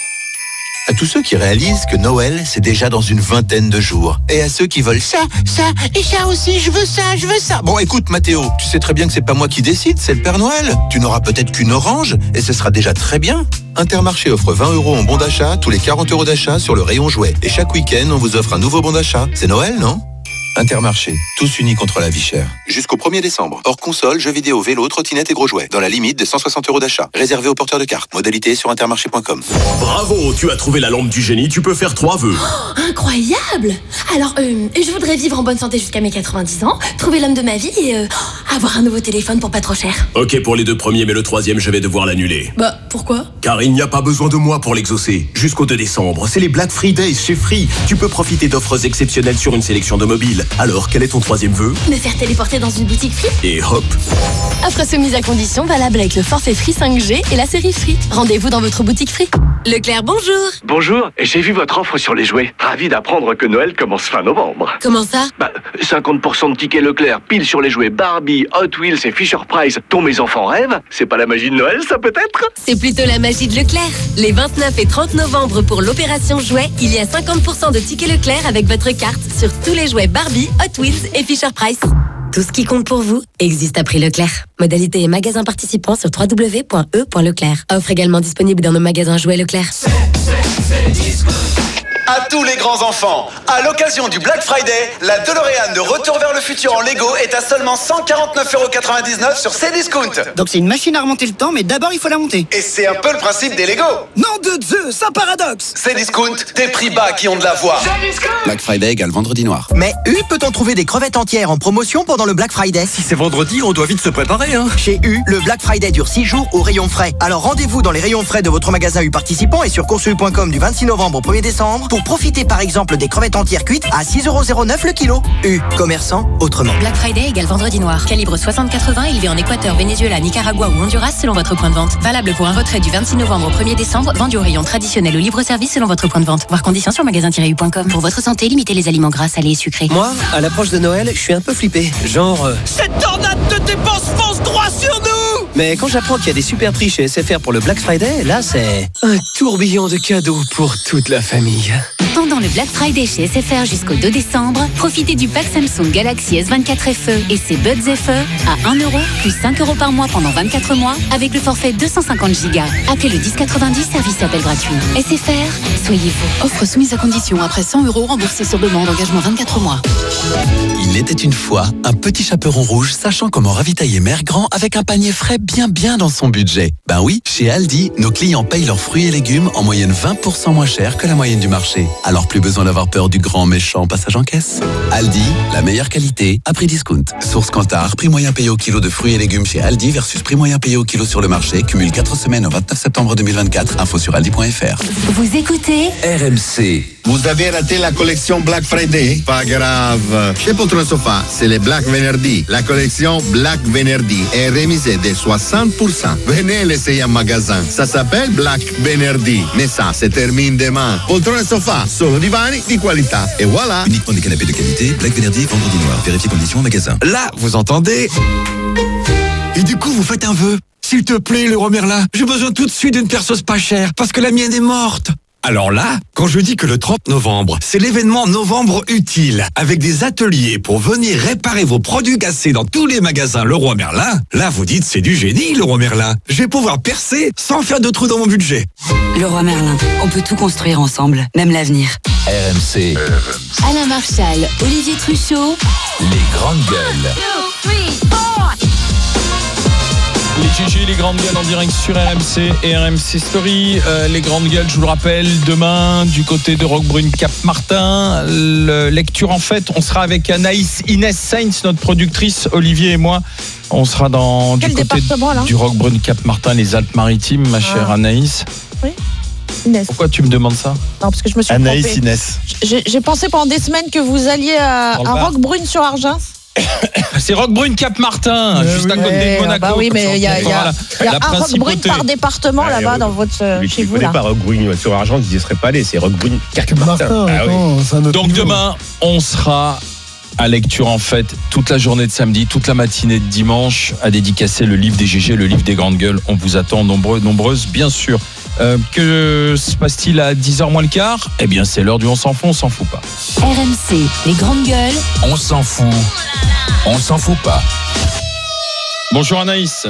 À tous ceux qui réalisent que Noël, c'est déjà dans une vingtaine de jours. Et à ceux qui veulent ça, ça, et ça aussi, je veux ça, je veux ça. Bon, écoute, Mathéo, tu sais très bien que c'est pas moi qui décide, c'est le Père Noël. Tu n'auras peut-être qu'une orange, et ce sera déjà très bien. Intermarché offre vingt euros en bon d'achat, tous les quarante euros d'achat sur le rayon jouets. Et chaque week-end, on vous offre un nouveau bon d'achat. C'est Noël, non ? Intermarché, tous unis contre la vie chère. Jusqu'au premier décembre. Hors console, jeux vidéo, vélo, trottinette et gros jouets. Dans la limite de cent soixante euros d'achat. Réservé aux porteurs de cartes. Modalité sur intermarché point com. Bravo, tu as trouvé la lampe du génie, tu peux faire trois vœux. Oh, incroyable! Alors, euh, je voudrais vivre en bonne santé jusqu'à mes quatre-vingt-dix ans, trouver l'homme de ma vie et euh, avoir un nouveau téléphone pour pas trop cher. Ok pour les deux premiers, mais le troisième, je vais devoir l'annuler. Bah, pourquoi? Car il n'y a pas besoin de moi pour l'exaucer. Jusqu'au deux décembre, c'est les Black Fridays chez Free. Tu peux profiter d'offres exceptionnelles sur une sélection de mobiles. Alors, quel est ton troisième vœu? Me faire téléporter dans une boutique Free? Et hop! Offre soumise à condition, valable avec le forfait Free cinq G et la série Free. Rendez-vous dans votre boutique Free. Leclerc, bonjour! Bonjour, j'ai vu votre offre sur les jouets. Ravi d'apprendre que Noël commence fin novembre. Comment ça? Bah, cinquante pour cent de tickets Leclerc, pile sur les jouets Barbie, Hot Wheels et Fisher-Price, dont mes enfants rêvent. C'est pas la magie de Noël, ça peut-être? C'est plutôt la magie de Leclerc. Les vingt-neuf et trente novembre pour l'opération jouets, il y a cinquante pour cent de tickets Leclerc avec votre carte sur tous les jouets Barbie, Hot Wheels et Fisher-Price. Tout ce qui compte pour vous existe à prix Leclerc. Modalité et magasin participants sur w w w point e point leclerc. Offre également disponible dans nos magasins jouets Leclerc. À tous les grands enfants, à l'occasion du Black Friday, la DeLorean de Retour vers le futur en Lego est à seulement cent quarante-neuf euros quatre-vingt-dix-neuf sur Cdiscount. Donc c'est une machine à remonter le temps, mais d'abord il faut la monter. Et c'est un peu le principe des Lego. Non de Zeus, c'est un paradoxe. Cdiscount, des prix bas qui ont de la voix. Black Friday égale vendredi noir. Mais U, peut-on trouver des crevettes entières en promotion pendant le Black Friday? Si c'est vendredi, on doit vite se préparer, hein. Chez U, le Black Friday dure six jours au rayon frais. Alors rendez-vous dans les rayons frais de votre magasin U participant et sur course u point com du vingt-six novembre au premier décembre pour pour profiter par exemple des crevettes entières cuites à six euros zéro neuf le kilo. U, commerçant autrement. Black Friday égale vendredi noir. Calibre soixante quatre-vingts élevé en Équateur, Venezuela, Nicaragua ou Honduras selon votre point de vente. Valable pour un retrait du vingt-six novembre au premier décembre. Vendu au rayon traditionnel ou libre-service selon votre point de vente. Voir conditions sur magasin tiret u point com. Pour votre santé, limitez les aliments gras, salés et sucrés. Moi, à l'approche de Noël, je suis un peu flippé. Genre... euh, Cette tornade de dépenses fonce droit sur nous! Mais quand j'apprends qu'il y a des super prix chez S F R pour le Black Friday, là c'est... un tourbillon de cadeaux pour toute la famille. Pendant le Black Friday chez S F R jusqu'au deux décembre, profitez du pack Samsung Galaxy S vingt-quatre F E et ses Buds F E à un euro plus cinq euros par mois pendant vingt-quatre mois avec le forfait deux cent cinquante gigas. Appelez le dix quatre-vingt-dix, service appel gratuit. S F R, soyez vous. Offre soumise à condition après cent euros remboursés sur demande, engagement vingt-quatre mois. Il était une fois un petit chaperon rouge sachant comment ravitailler Mère Grand avec un panier frais bien bien dans son budget. Ben oui, chez Aldi, nos clients payent leurs fruits et légumes en moyenne vingt pour cent moins cher que la moyenne du marché. Alors plus besoin d'avoir peur du grand méchant passage en caisse. Aldi, la meilleure qualité à prix discount. Source Kantar, prix moyen payé au kilo de fruits et légumes chez Aldi versus prix moyen payé au kilo sur le marché. Cumule quatre semaines au vingt-neuf septembre deux mille vingt-quatre. Info sur aldi point f r. Vous écoutez R M C. Vous avez raté la collection Black Friday? Pas grave. Chez Poltron Sofa, c'est les Black Venerdì. La collection Black Venerdì est remisée de soixante pour cent. Venez l'essayer en magasin. Ça s'appelle Black Venerdì. Mais ça se termine demain. Poltron Sofa, solo divani di qualità. Et voilà. Uniquement des canapés de qualité. Black Venerdì, vendredi noir. Vérifiez conditions en magasin. Là, vous entendez? Et du coup, vous faites un vœu. S'il te plaît, le roi Merlin, j'ai besoin tout de suite d'une perceuse pas chère parce que la mienne est morte. Alors là, quand je dis que le trente novembre, c'est l'événement Novembre Utile, avec des ateliers pour venir réparer vos produits cassés dans tous les magasins Leroy Merlin, là vous dites c'est du génie Leroy Merlin. Je vais pouvoir percer sans faire de trous dans mon budget. Leroy Merlin, on peut tout construire ensemble, même l'avenir. R M C. Alain Marchal, Olivier Truchot. Les grandes gueules. Les G G, les grandes gueules en direct sur R M C et R M C Story. Euh, les grandes gueules, je vous le rappelle, demain, du côté de Roquebrune Cap-Martin. Le, lecture en fait, on sera avec Anaïs Inès Sainz, notre productrice, Olivier et moi. On sera dans Quel du côté là du Roquebrune Cap-Martin, les Alpes-Maritimes, ma chère ah. Anaïs. Oui. Inès. Pourquoi tu me demandes ça? Non, parce que je me suis Anaïs trompée. Inès. J'ai, j'ai pensé pendant des semaines que vous alliez à, à Roquebrune sur Argens. C'est Roquebrune Cap-Martin, Euh, juste oui. à côté Ouais, de Monaco. bah oui, mais comme ça, il y a- on il y a- comprend il y a la un Roquebrune principauté. par département Ouais, là-bas ouais, dans votre euh, Celui chez qui vous connaît là. pas Roquebrune sur Argent, il n'y serait pas allé. C'est Roquebrune Cap-Martin. Martin, Ah oui. attends, c'est un autre Donc niveau. demain, on sera à lecture en fait toute la journée de samedi, toute la matinée de dimanche, à dédicacer le livre des G G, le livre des grandes gueules. On vous attend nombreux, nombreuses, bien sûr. Euh, que se passe-t-il à dix heures moins le quart? Eh bien, c'est l'heure du on s'en fout, on s'en fout pas. R M C, les grandes gueules. On s'en fout. On s'en fout pas. Bonjour Anaïs.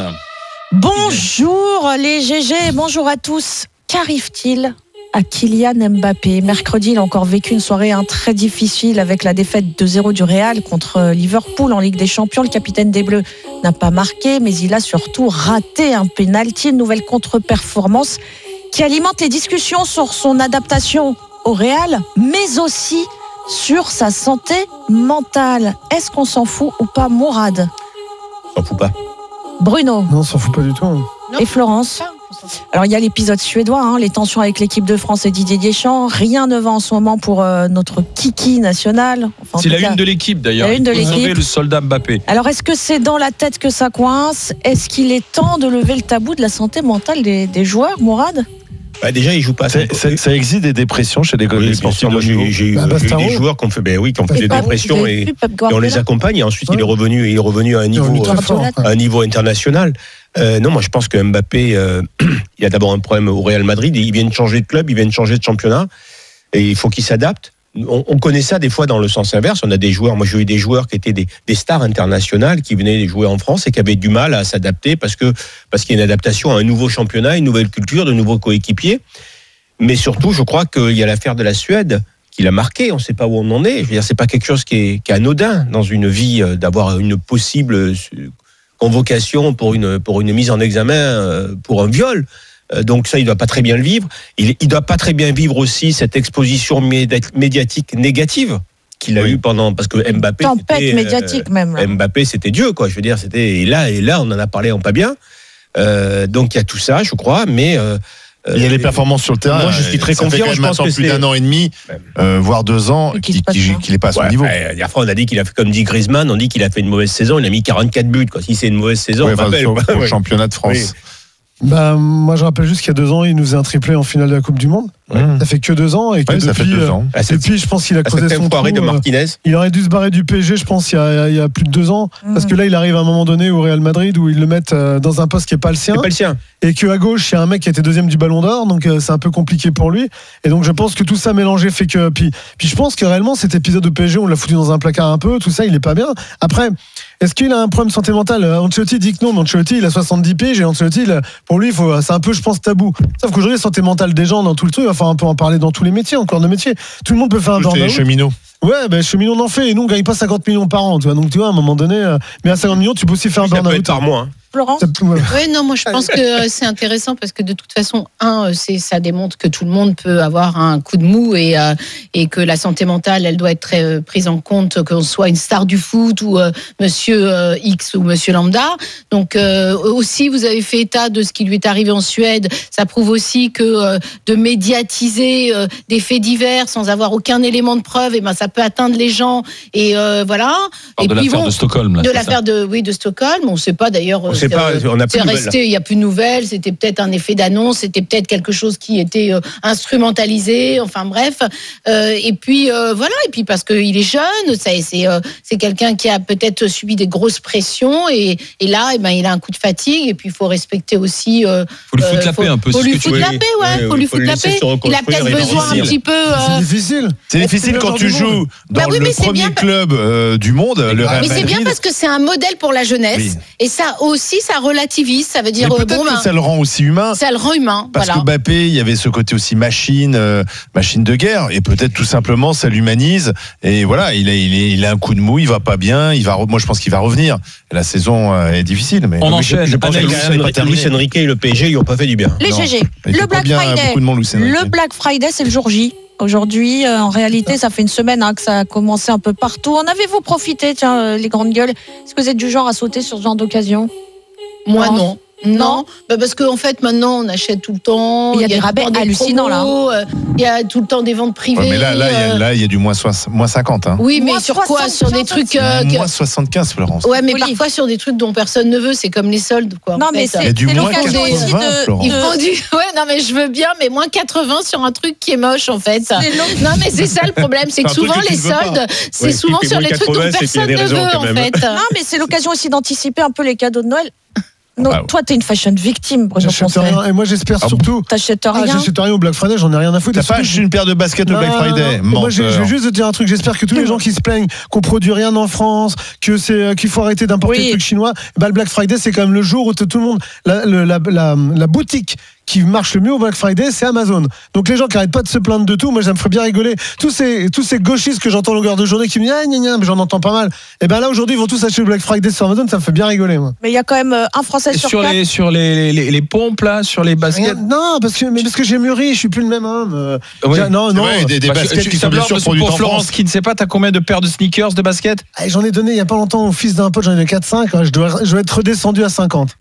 Bonjour les G G, bonjour à tous. Qu'arrive-t-il à Kylian Mbappé? Mercredi, il a encore vécu une soirée hein, très difficile avec la défaite deux zéro du Real contre Liverpool en Ligue des Champions. Le capitaine des Bleus n'a pas marqué, mais il a surtout raté un pénalty, une nouvelle contre-performance qui alimente les discussions sur son adaptation au Real, mais aussi sur sa santé mentale. Est-ce qu'on s'en fout ou pas, Mourad? On s'en fout pas. Bruno? Non, on s'en fout pas du tout. Et Florence? Alors il y a l'épisode suédois, hein, les tensions avec l'équipe de France et Didier Deschamps. Rien ne va en ce moment pour euh, notre kiki national. Enfin, en C'est tout la cas, une de l'équipe d'ailleurs. La une de Il faut sauver l'équipe. le soldat Mbappé. Alors est-ce que c'est dans la tête que ça coince? Est-ce qu'il est temps de lever le tabou de la santé mentale des, des joueurs, Mourad? Bah déjà, il joue pas. Ça, ça- ça existe des dépressions chez les, Oui, les bien sportifs sûr, de moi, haut niveau. j'ai j'ai eu Bah, j'ai eu Bastaro. des joueurs qui ont fait, ben oui, qui ont fait Pep des Guardiola, dépressions vous avez et, vu Pep et on les Guardiola accompagne. Et ensuite, il est Ouais. revenu, il est revenu à un niveau, Ultra euh, fort. à un niveau international. Euh, non, moi, je pense que Mbappé, euh, il a d'abord un problème au Real Madrid. Il vient de changer de club, il vient de changer de championnat, et il faut qu'il s'adapte. On, on connaît ça des fois dans le sens inverse. On a des joueurs, moi j'ai eu des joueurs qui étaient des, des stars internationales qui venaient jouer en France et qui avaient du mal à s'adapter parce que parce qu'il y a une adaptation à un nouveau championnat, une nouvelle culture, de nouveaux coéquipiers. Mais surtout, je crois qu'il y a l'affaire de la Suède qui l'a marqué. On ne sait pas où on en est. Je veux dire, c'est pas quelque chose qui est, qui est anodin dans une vie euh, d'avoir une possible euh, convocation pour une pour une mise en examen euh, pour un viol. Euh, Donc ça, il doit pas très bien le vivre. Il il doit pas très bien vivre aussi cette exposition médi- médiatique négative qu'il a Oui. eu pendant parce que Mbappé Tempête c'était, euh, médiatique même. là. Mbappé c'était Dieu quoi. Je veux dire c'était et là et là on en a parlé en pas bien. Euh, donc il y a tout ça, je crois, mais euh, Euh, il y a les performances sur le terrain. Moi, je suis très ça confiant. Fait Je pense pense que plus c'est d'un an et demi, euh, voire deux ans, qu'il n'est pas à son ouais, niveau. Ouais, hier fois, on a dit qu'il a fait comme dit Griezmann. On dit qu'il a fait une mauvaise saison. Il a mis quarante-quatre buts. Quoi. Si c'est une mauvaise saison, ouais, on m'appelle. Au ouais. championnat de France. Oui. Bah, moi, je rappelle juste qu'il y a deux ans, il nous faisait un triplé en finale de la Coupe du Monde. Ouais. Ça fait que deux ans et que ouais, depuis, ça fait deux ans. Euh, depuis, je pense qu'il a creusé son trou. de Martinez. Il aurait dû se barrer du P S G, je pense, il y a, il y a plus de deux ans, mmh. parce que là, il arrive à un moment donné au Real Madrid où ils le mettent dans un poste qui est pas le sien. C'est pas le sien. Et qu'à gauche, il y a un mec qui était deuxième du Ballon d'Or, donc euh, c'est un peu compliqué pour lui. Et donc, je pense que tout ça mélangé fait que. Puis, puis je pense que réellement, cet épisode de P S G, on l'a foutu dans un placard un peu. Tout ça, il est pas bien. Après, est-ce qu'il a un problème santé mentale? Ancelotti dit que non, mais Ancelotti, il a soixante-dix piges et Ancelotti, il a, pour lui, il faut, c'est un peu, je pense, tabou. Sauf qu'aujourd'hui, la santé mentale des gens dans tout le truc, enfin, on peut en parler dans tous les métiers, encore de métiers. Tout le monde peut faire un burn-out. Les cheminots. Ouais, ben cheminot en fait, et nous on gagne pas cinquante millions par an, tu vois. Donc tu vois, à un moment donné, euh, mais à cinquante millions, tu peux aussi faire un burn-out par mois. Hein. Florence. Oui, non, moi je pense que c'est intéressant parce que de toute façon, un, c'est ça démontre que tout le monde peut avoir un coup de mou et euh, et que la santé mentale, elle doit être très euh, prise en compte, qu'on soit une star du foot ou euh, Monsieur euh, X ou Monsieur Lambda. Donc euh, aussi, vous avez fait état de ce qui lui est arrivé en Suède. Ça prouve aussi que euh, de médiatiser euh, des faits divers sans avoir aucun élément de preuve, et ben ça peut atteindre les gens. Et euh, voilà. Et de puis l'affaire bon, de Stockholm. Là, de l'affaire de oui de Stockholm. On ne sait pas d'ailleurs. On sait pas, on n'a plus c'est de resté, il n'y a plus de nouvelles, c'était peut-être un effet d'annonce, c'était peut-être quelque chose qui était euh, instrumentalisé, enfin bref. Euh, et puis euh, voilà, et puis parce qu'il est jeune, ça, c'est, euh, c'est quelqu'un qui a peut-être subi des grosses pressions, et, et là, eh ben, il a un coup de fatigue, et puis il faut respecter aussi. Il faut lui foutre la paix un peu. Faut lui foutre la paix, ouais, faut lui foutre la paix. Il a peut-être besoin un petit peu. Euh, c'est difficile. C'est difficile quand tu joues dans bah oui, le premier bien, club euh, du monde, le Real Madrid. Mais c'est bien parce que c'est un modèle pour la jeunesse, oui. Et ça aussi, ça relativise, ça veut dire. Mais peut-être bon, que ben, ça le rend aussi humain. Ça le rend humain. Parce voilà. que Mbappé, il y avait ce côté aussi machine, euh, machine de guerre, et peut-être tout simplement ça l'humanise. Et voilà, il a, il, est, il a un coup de mou, il va pas bien. Il va, moi, je pense qu'il va revenir. La saison est difficile, mais on enchaîne. Je pense que Luis Enrique et le P S G, ils n'ont pas fait du bien. Les G G. Le Black Friday. Le Black Friday, c'est le jour J. Aujourd'hui, euh, en réalité, ça fait une semaine hein, que ça a commencé un peu partout. En avez-vous profité, tiens, euh, les grandes gueules? Est-ce que vous êtes du genre à sauter sur ce genre d'occasion? Moi, non. non. Non, bah parce qu'en en fait maintenant on achète tout le temps. Il y a, il y a des rabais hallucinants là. Il y a tout le temps des ventes privées. Ouais, mais là, là, il y a, là, il y a du moins, soixante, moins cinquante. Hein. Oui, mais moins sur quoi? Sur des trucs. Euh, moins soixante-quinze, Florence. Ouais, mais oui. Parfois sur des trucs dont personne ne veut. C'est comme les soldes, quoi. Non, mais c'est, c'est du c'est moins quatre-vingts, Florence. Ils font du. Ouais, non, mais je veux bien, mais moins quatre-vingts sur un truc qui est moche, en fait. Non, mais c'est ça le problème, c'est que souvent les soldes, c'est souvent sur les trucs dont personne ne veut, en fait. Non, mais c'est l'occasion aussi d'anticiper un peu les cadeaux de Noël. Non, ah, toi, t'es une fashion victime, Bruno. J'achète rien, et moi, j'espère ah, surtout. T'achètes rien. Ah, j'achète rien au Black Friday, j'en ai rien à foutre. T'as pas acheté une paire de baskets au Black Friday? Moi, je vais juste te dire un truc. J'espère que tous les gens qui se plaignent qu'on produit rien en France, que c'est qu'il faut arrêter d'importer oui. des trucs chinois. Bah, le Black Friday, c'est quand même le jour où tout le monde, la, la, la, la, la boutique qui marche le mieux au Black Friday, c'est Amazon. Donc les gens qui arrêtent pas de se plaindre de tout, moi ça me ferait bien rigoler. Tous ces tous ces gauchistes que j'entends longueur de journée qui me disent ah gna gna, mais j'en entends pas mal. Et ben là aujourd'hui ils vont tous acheter le Black Friday sur Amazon, ça me fait bien rigoler moi. Mais il y a quand même un Français sur, sur les sur les, les les pompes là, sur les baskets. Rien, non parce que mais parce que j'ai mûri, je suis plus le même homme. Euh, oui. Non non. Ouais, des, des bah, baskets tu, qui sont bien sûr pour Florence qui ne sait pas, t'as combien de paires de sneakers, de baskets? Ah, j'en ai donné il y a pas longtemps au fils d'un pote, j'en ai quatre cinq. Je dois je dois être redescendu à cinquante.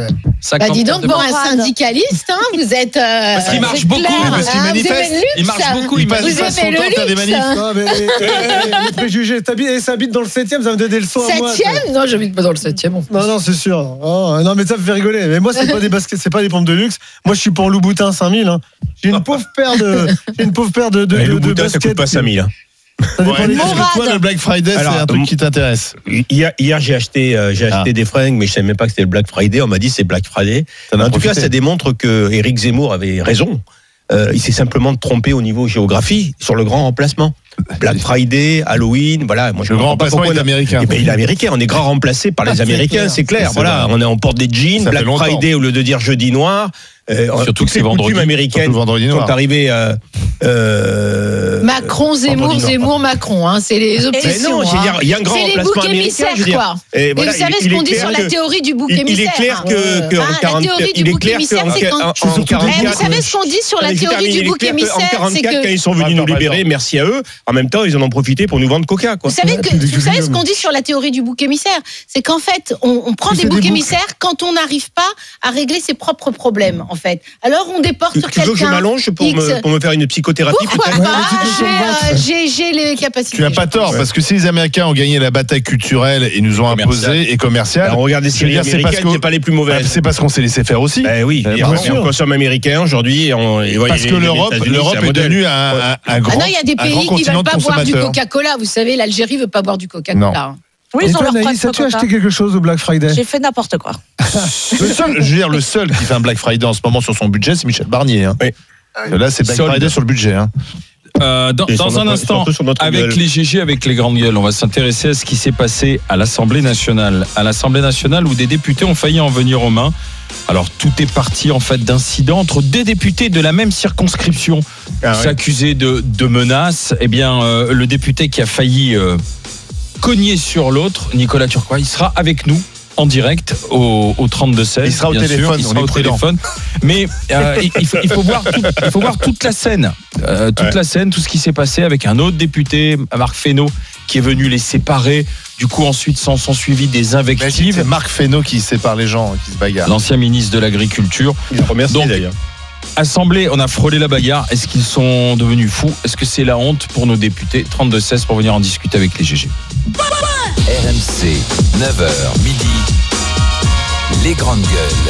Bah dis donc pour un syndicaliste, hein, vous êtes. Euh, parce qu'il marche beaucoup, clair, parce qu'il hein, manifeste. Il marche beaucoup, il passe vous son temps à faire des manifs. Non, mais, les préjugés, ça habite dans le septième, ça me donne des leçons à moi. septième? Non, j'habite pas dans le septième. Non, non, c'est sûr. Oh, non, mais ça me fait rigoler. Mais moi, c'est pas des baskets, c'est pas des pompes de luxe. Moi, je suis pour Louboutin cinq mille. Hein. J'ai une pauvre paire de, j'ai une pauvre paire de, de, de, de baskets. Ça coûte pas cinq mille. Hein. Ça dépend ouais, des toi, le Black Friday, alors, c'est un truc qui t'intéresse. Hier, hier j'ai acheté, euh, j'ai acheté ah. des fringues, mais je savais même pas que c'était le Black Friday. On m'a dit c'est Black Friday. En profité. Tout cas, ça démontre que Éric Zemmour avait raison. Euh, il s'est simplement trompé au niveau géographie sur le grand remplacement. Black Friday, Halloween, voilà. Moi, je le grand remplacement est américain. Eh ben, il est américain. On est grand remplacé par les Américains, c'est clair. C'est voilà, on, est, on porte des jeans. Ça Black Friday au lieu de dire jeudi noir. Euh, Surtout que c'est vendredi. Américaines sont arrivées. Euh, euh, Macron, Zemmour, Zemmour, Macron. Hein, c'est les obsessions. Mais non, il y, y a un grand remplacement américain. Je veux dire. Quoi. Et, voilà, et vous savez ce qu'on dit sur la théorie du bouc émissaire? Il est clair que, que ah, en quarante, la théorie du bouc émissaire, c'est quand. En, en quarante-quatre, vous savez ce qu'on dit sur la théorie du bouc émissaire? En quarante-quatre, quand ils sont venus nous libérer, merci à eux, en même temps, ils en ont profité pour nous vendre Coca, quoi. Vous savez, que, vous savez ce qu'on dit sur la théorie du bouc émissaire? C'est qu'en fait, on, on prend des boucs des émissaires quand on n'arrive pas à régler ses propres problèmes, en fait. Alors, on déporte tu, sur tu quelqu'un. Tu veux que je m'allonge pour, me, pour me faire une psychothérapie? Pourquoi pas? J'ai j'ai les capacités. Tu n'as pas tort, ouais. Parce que si les Américains ont gagné la bataille culturelle et nous ont imposé et commerciale, ben, on regarde des séries américaines, c'est pas les plus mauvaises. C'est parce qu'on s'est laissé faire aussi. Ben oui, ben, et on consomme américain aujourd'hui. Parce que l'Europe est devenue un, un grand. Ah non, il y a des pays qui ne veulent pas boire du Coca-Cola. Vous savez, l'Algérie ne veut pas boire du Coca-Cola. Oui, ils ont leur Anaïs, as-tu acheté quelque chose au Black Friday? J'ai fait n'importe quoi. le seul, je veux dire, le seul qui fait un Black Friday en ce moment sur son budget, c'est Michel Barnier. Hein. Oui. Là, c'est Black Solde. Friday sur le budget. Hein. Euh, dans dans un instant, avec gueule. les G G, avec les grandes gueules, on va s'intéresser à ce qui s'est passé à l'Assemblée nationale. À l'Assemblée nationale, où des députés ont failli en venir aux mains. Alors, tout est parti en fait d'incidents entre deux députés de la même circonscription ah ouais. s'accusaient de, de menaces. Eh bien, euh, le député qui a failli euh, cogner sur l'autre, Nicolas Turquois, il sera avec nous en direct au, au trente-deux seize. Il sera au téléphone. Sûr, il sera au téléphone. Mais euh, il, faut, il, faut voir tout, il faut voir toute la scène. Euh, toute ouais. la scène, tout ce qui s'est passé avec un autre député, Marc Fesneau, qui est venu les séparer. Du coup, ensuite, s'en sont suivis des invectives. C'est Marc Fesneau qui sépare les gens, qui se bagarrent. L'ancien ministre de l'Agriculture. Il a remercié Donc, d'ailleurs. Assemblée, on a frôlé la bagarre. Est-ce qu'ils sont devenus fous? Est-ce que c'est la honte pour nos députés? trente-deux seize pour venir en discuter avec les G G. R M C, neuf heures midi, les grandes gueules.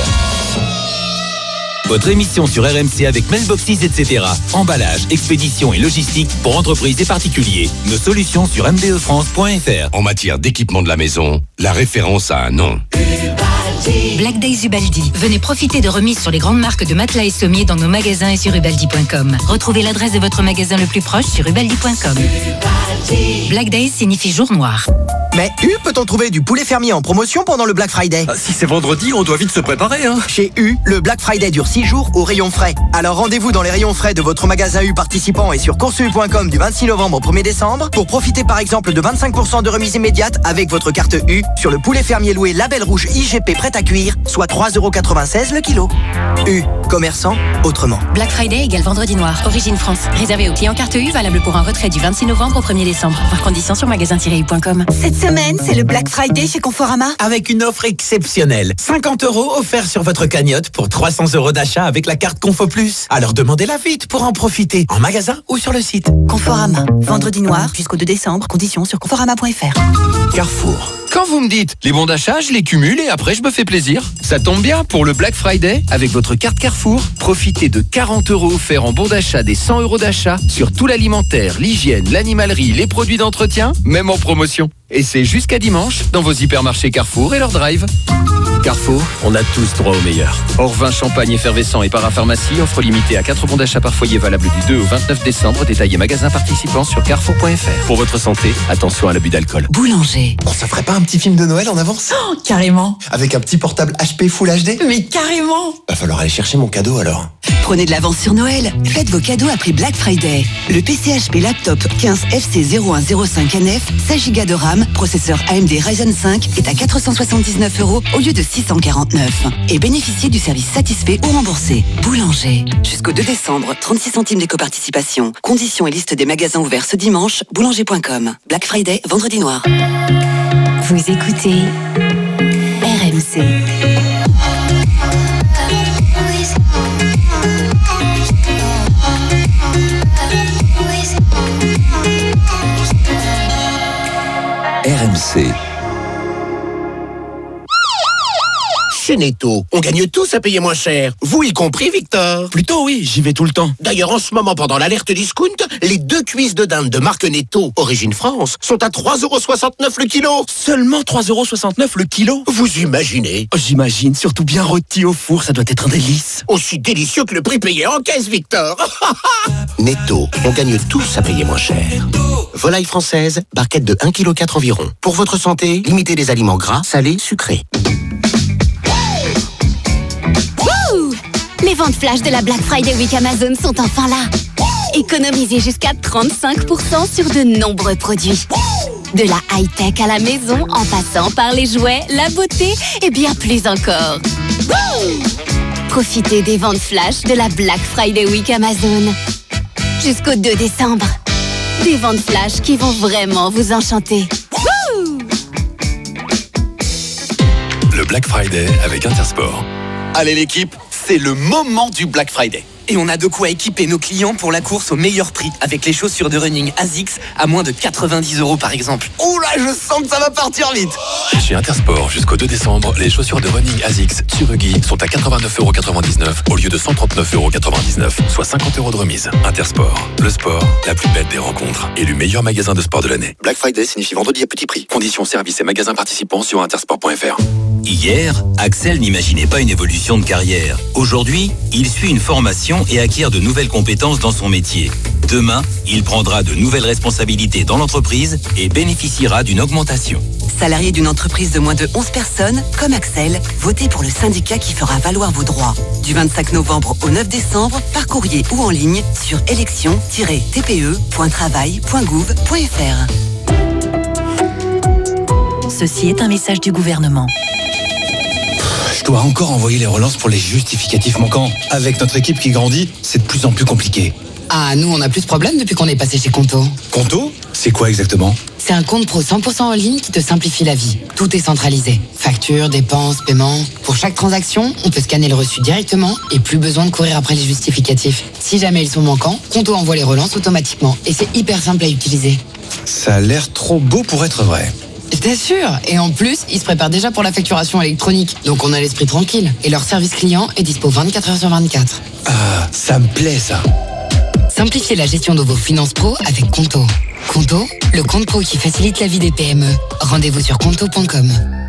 Votre émission sur R M C avec Mailboxes, et cetera. Emballage, expédition et logistique pour entreprises et particuliers. Nos solutions sur m b e france point f r. En matière d'équipement de la maison, la référence a un nom. Black Days Ubaldi. Venez profiter de remises sur les grandes marques de matelas et sommiers dans nos magasins et sur ubaldi point com. Retrouvez l'adresse de votre magasin le plus proche sur ubaldi point com. Black Days signifie jour noir. Mais U, peut-on trouver du poulet fermier en promotion pendant le Black Friday? Si c'est vendredi, on doit vite se préparer, hein. Chez U, le Black Friday dure six jours au rayon frais. Alors rendez-vous dans les rayons frais de votre magasin U participant et sur course u point com du vingt-six novembre au premier décembre pour profiter par exemple de vingt-cinq pour cent de remise immédiate avec votre carte U sur le poulet fermier loué label rouge I G P prêt à cuire, soit trois euros quatre-vingt-seize le kilo. U, commerçant autrement. Black Friday égale vendredi noir. Origine France. Réservé aux clients carte U, valable pour un retrait du vingt-six novembre au premier décembre. Voir conditions sur magasin tiret u point com. Cette semaine, c'est le Black Friday chez Conforama. Avec une offre exceptionnelle. cinquante euros offerts sur votre cagnotte pour trois cents euros d'achat avec la carte Confo Plus. Alors demandez-la vite pour en profiter, en magasin ou sur le site. Conforama. Vendredi noir jusqu'au deux décembre. Conditions sur conforama point f r. Carrefour. Quand vous me dites, les bons d'achat, je les cumule et après je me fais plaisir. Ça tombe bien, pour le Black Friday, avec votre carte Carrefour, profitez de quarante euros offerts en bons d'achat des cent euros d'achat sur tout l'alimentaire, l'hygiène, l'animalerie, les produits d'entretien, même en promotion. Et c'est jusqu'à dimanche dans vos hypermarchés Carrefour et leur drive. Carrefour, on a tous droit au meilleur. Hors vin, champagne effervescent et parapharmacie, offre limitée à quatre bons d'achat par foyer valable du deux au vingt-neuf décembre, détaillé magasin participant sur carrefour point f r. Pour votre santé, attention à l'abus d'alcool. Boulanger. On se ferait pas un petit film de Noël en avance? Oh, carrément. Avec un petit portable H P Full H D? Mais carrément. Va falloir aller chercher mon cadeau alors. Prenez de l'avance sur Noël. Faites vos cadeaux à prix Black Friday. Le P C H P Laptop quinze F C zéro un zéro cinq N F, seize giga de RAM, processeur A M D Ryzen cinq est à quatre cent soixante-dix-neuf euros au lieu de six cent quarante-neuf. Et bénéficiez du service satisfait ou remboursé. Boulanger. Jusqu'au deux décembre, trente-six centimes d'éco-participation. Conditions et liste des magasins ouverts ce dimanche, boulanger point com. Black Friday, vendredi noir. Vous écoutez R M C. R M C. Chez Netto, on gagne tous à payer moins cher. Vous y compris, Victor? Plutôt oui, j'y vais tout le temps. D'ailleurs, en ce moment, pendant l'alerte discount, les deux cuisses de dinde de marque Netto, origine France, sont à trois euros soixante-neuf le kilo. Seulement trois euros soixante-neuf le kilo? Vous imaginez? J'imagine, surtout bien rôti au four, ça doit être un délice. Aussi délicieux que le prix payé en caisse, Victor. Netto, on gagne tous à payer moins cher. Volaille française, barquette de un virgule quatre kilos environ. Pour votre santé, limitez les aliments gras, salés, sucrés. Les ventes flash de la Black Friday Week Amazon sont enfin là. Économisez jusqu'à trente-cinq pour cent sur de nombreux produits. De la high-tech à la maison, en passant par les jouets, la beauté et bien plus encore. Profitez des ventes flash de la Black Friday Week Amazon. Jusqu'au deux décembre. Des ventes flash qui vont vraiment vous enchanter. Wouh! Le Black Friday avec Intersport. Allez l'équipe, c'est le moment du Black Friday. Et on a de quoi équiper nos clients pour la course au meilleur prix avec les chaussures de running ASICS à moins de quatre-vingt-dix euros par exemple. Ouh là, je sens que ça va partir vite. Chez Intersport, jusqu'au deux décembre, les chaussures de running ASICS Tsurugi sont à quatre-vingt-neuf euros quatre-vingt-dix-neuf au lieu de cent trente-neuf euros quatre-vingt-dix-neuf, soit cinquante euros de remise. Intersport, le sport, la plus belle des rencontres. Élu meilleur magasin de sport de l'année. Black Friday signifie vendredi à petit prix. Conditions, services et magasins participants sur intersport point f r. Hier, Axel n'imaginait pas une évolution de carrière. Aujourd'hui, il suit une formation et acquiert de nouvelles compétences dans son métier. Demain, il prendra de nouvelles responsabilités dans l'entreprise et bénéficiera d'une augmentation. Salarié d'une entreprise de moins de onze personnes, comme Axel, votez pour le syndicat qui fera valoir vos droits. Du vingt-cinq novembre au neuf décembre, par courrier ou en ligne sur élection tiret t p e point travail point gouv point f r. Ceci est un message du gouvernement. Je dois encore envoyer les relances pour les justificatifs manquants. Avec notre équipe qui grandit, c'est de plus en plus compliqué. Ah, nous, on a plus de problèmes depuis qu'on est passé chez Conto. Conto ? C'est quoi exactement ? C'est un compte pro cent pour cent en ligne qui te simplifie la vie. Tout est centralisé. Factures, dépenses, paiements. Pour chaque transaction, on peut scanner le reçu directement et plus besoin de courir après les justificatifs. Si jamais ils sont manquants, Conto envoie les relances automatiquement. Et c'est hyper simple à utiliser. Ça a l'air trop beau pour être vrai. Je t'assure. Et en plus, ils se préparent déjà pour la facturation électronique. Donc on a l'esprit tranquille. Et leur service client est dispo vingt-quatre heures sur vingt-quatre. Ah, ça me plaît ça. Simplifiez la gestion de vos finances pro avec Conto. Conto, le compte pro qui facilite la vie des P M E. Rendez-vous sur conto point com.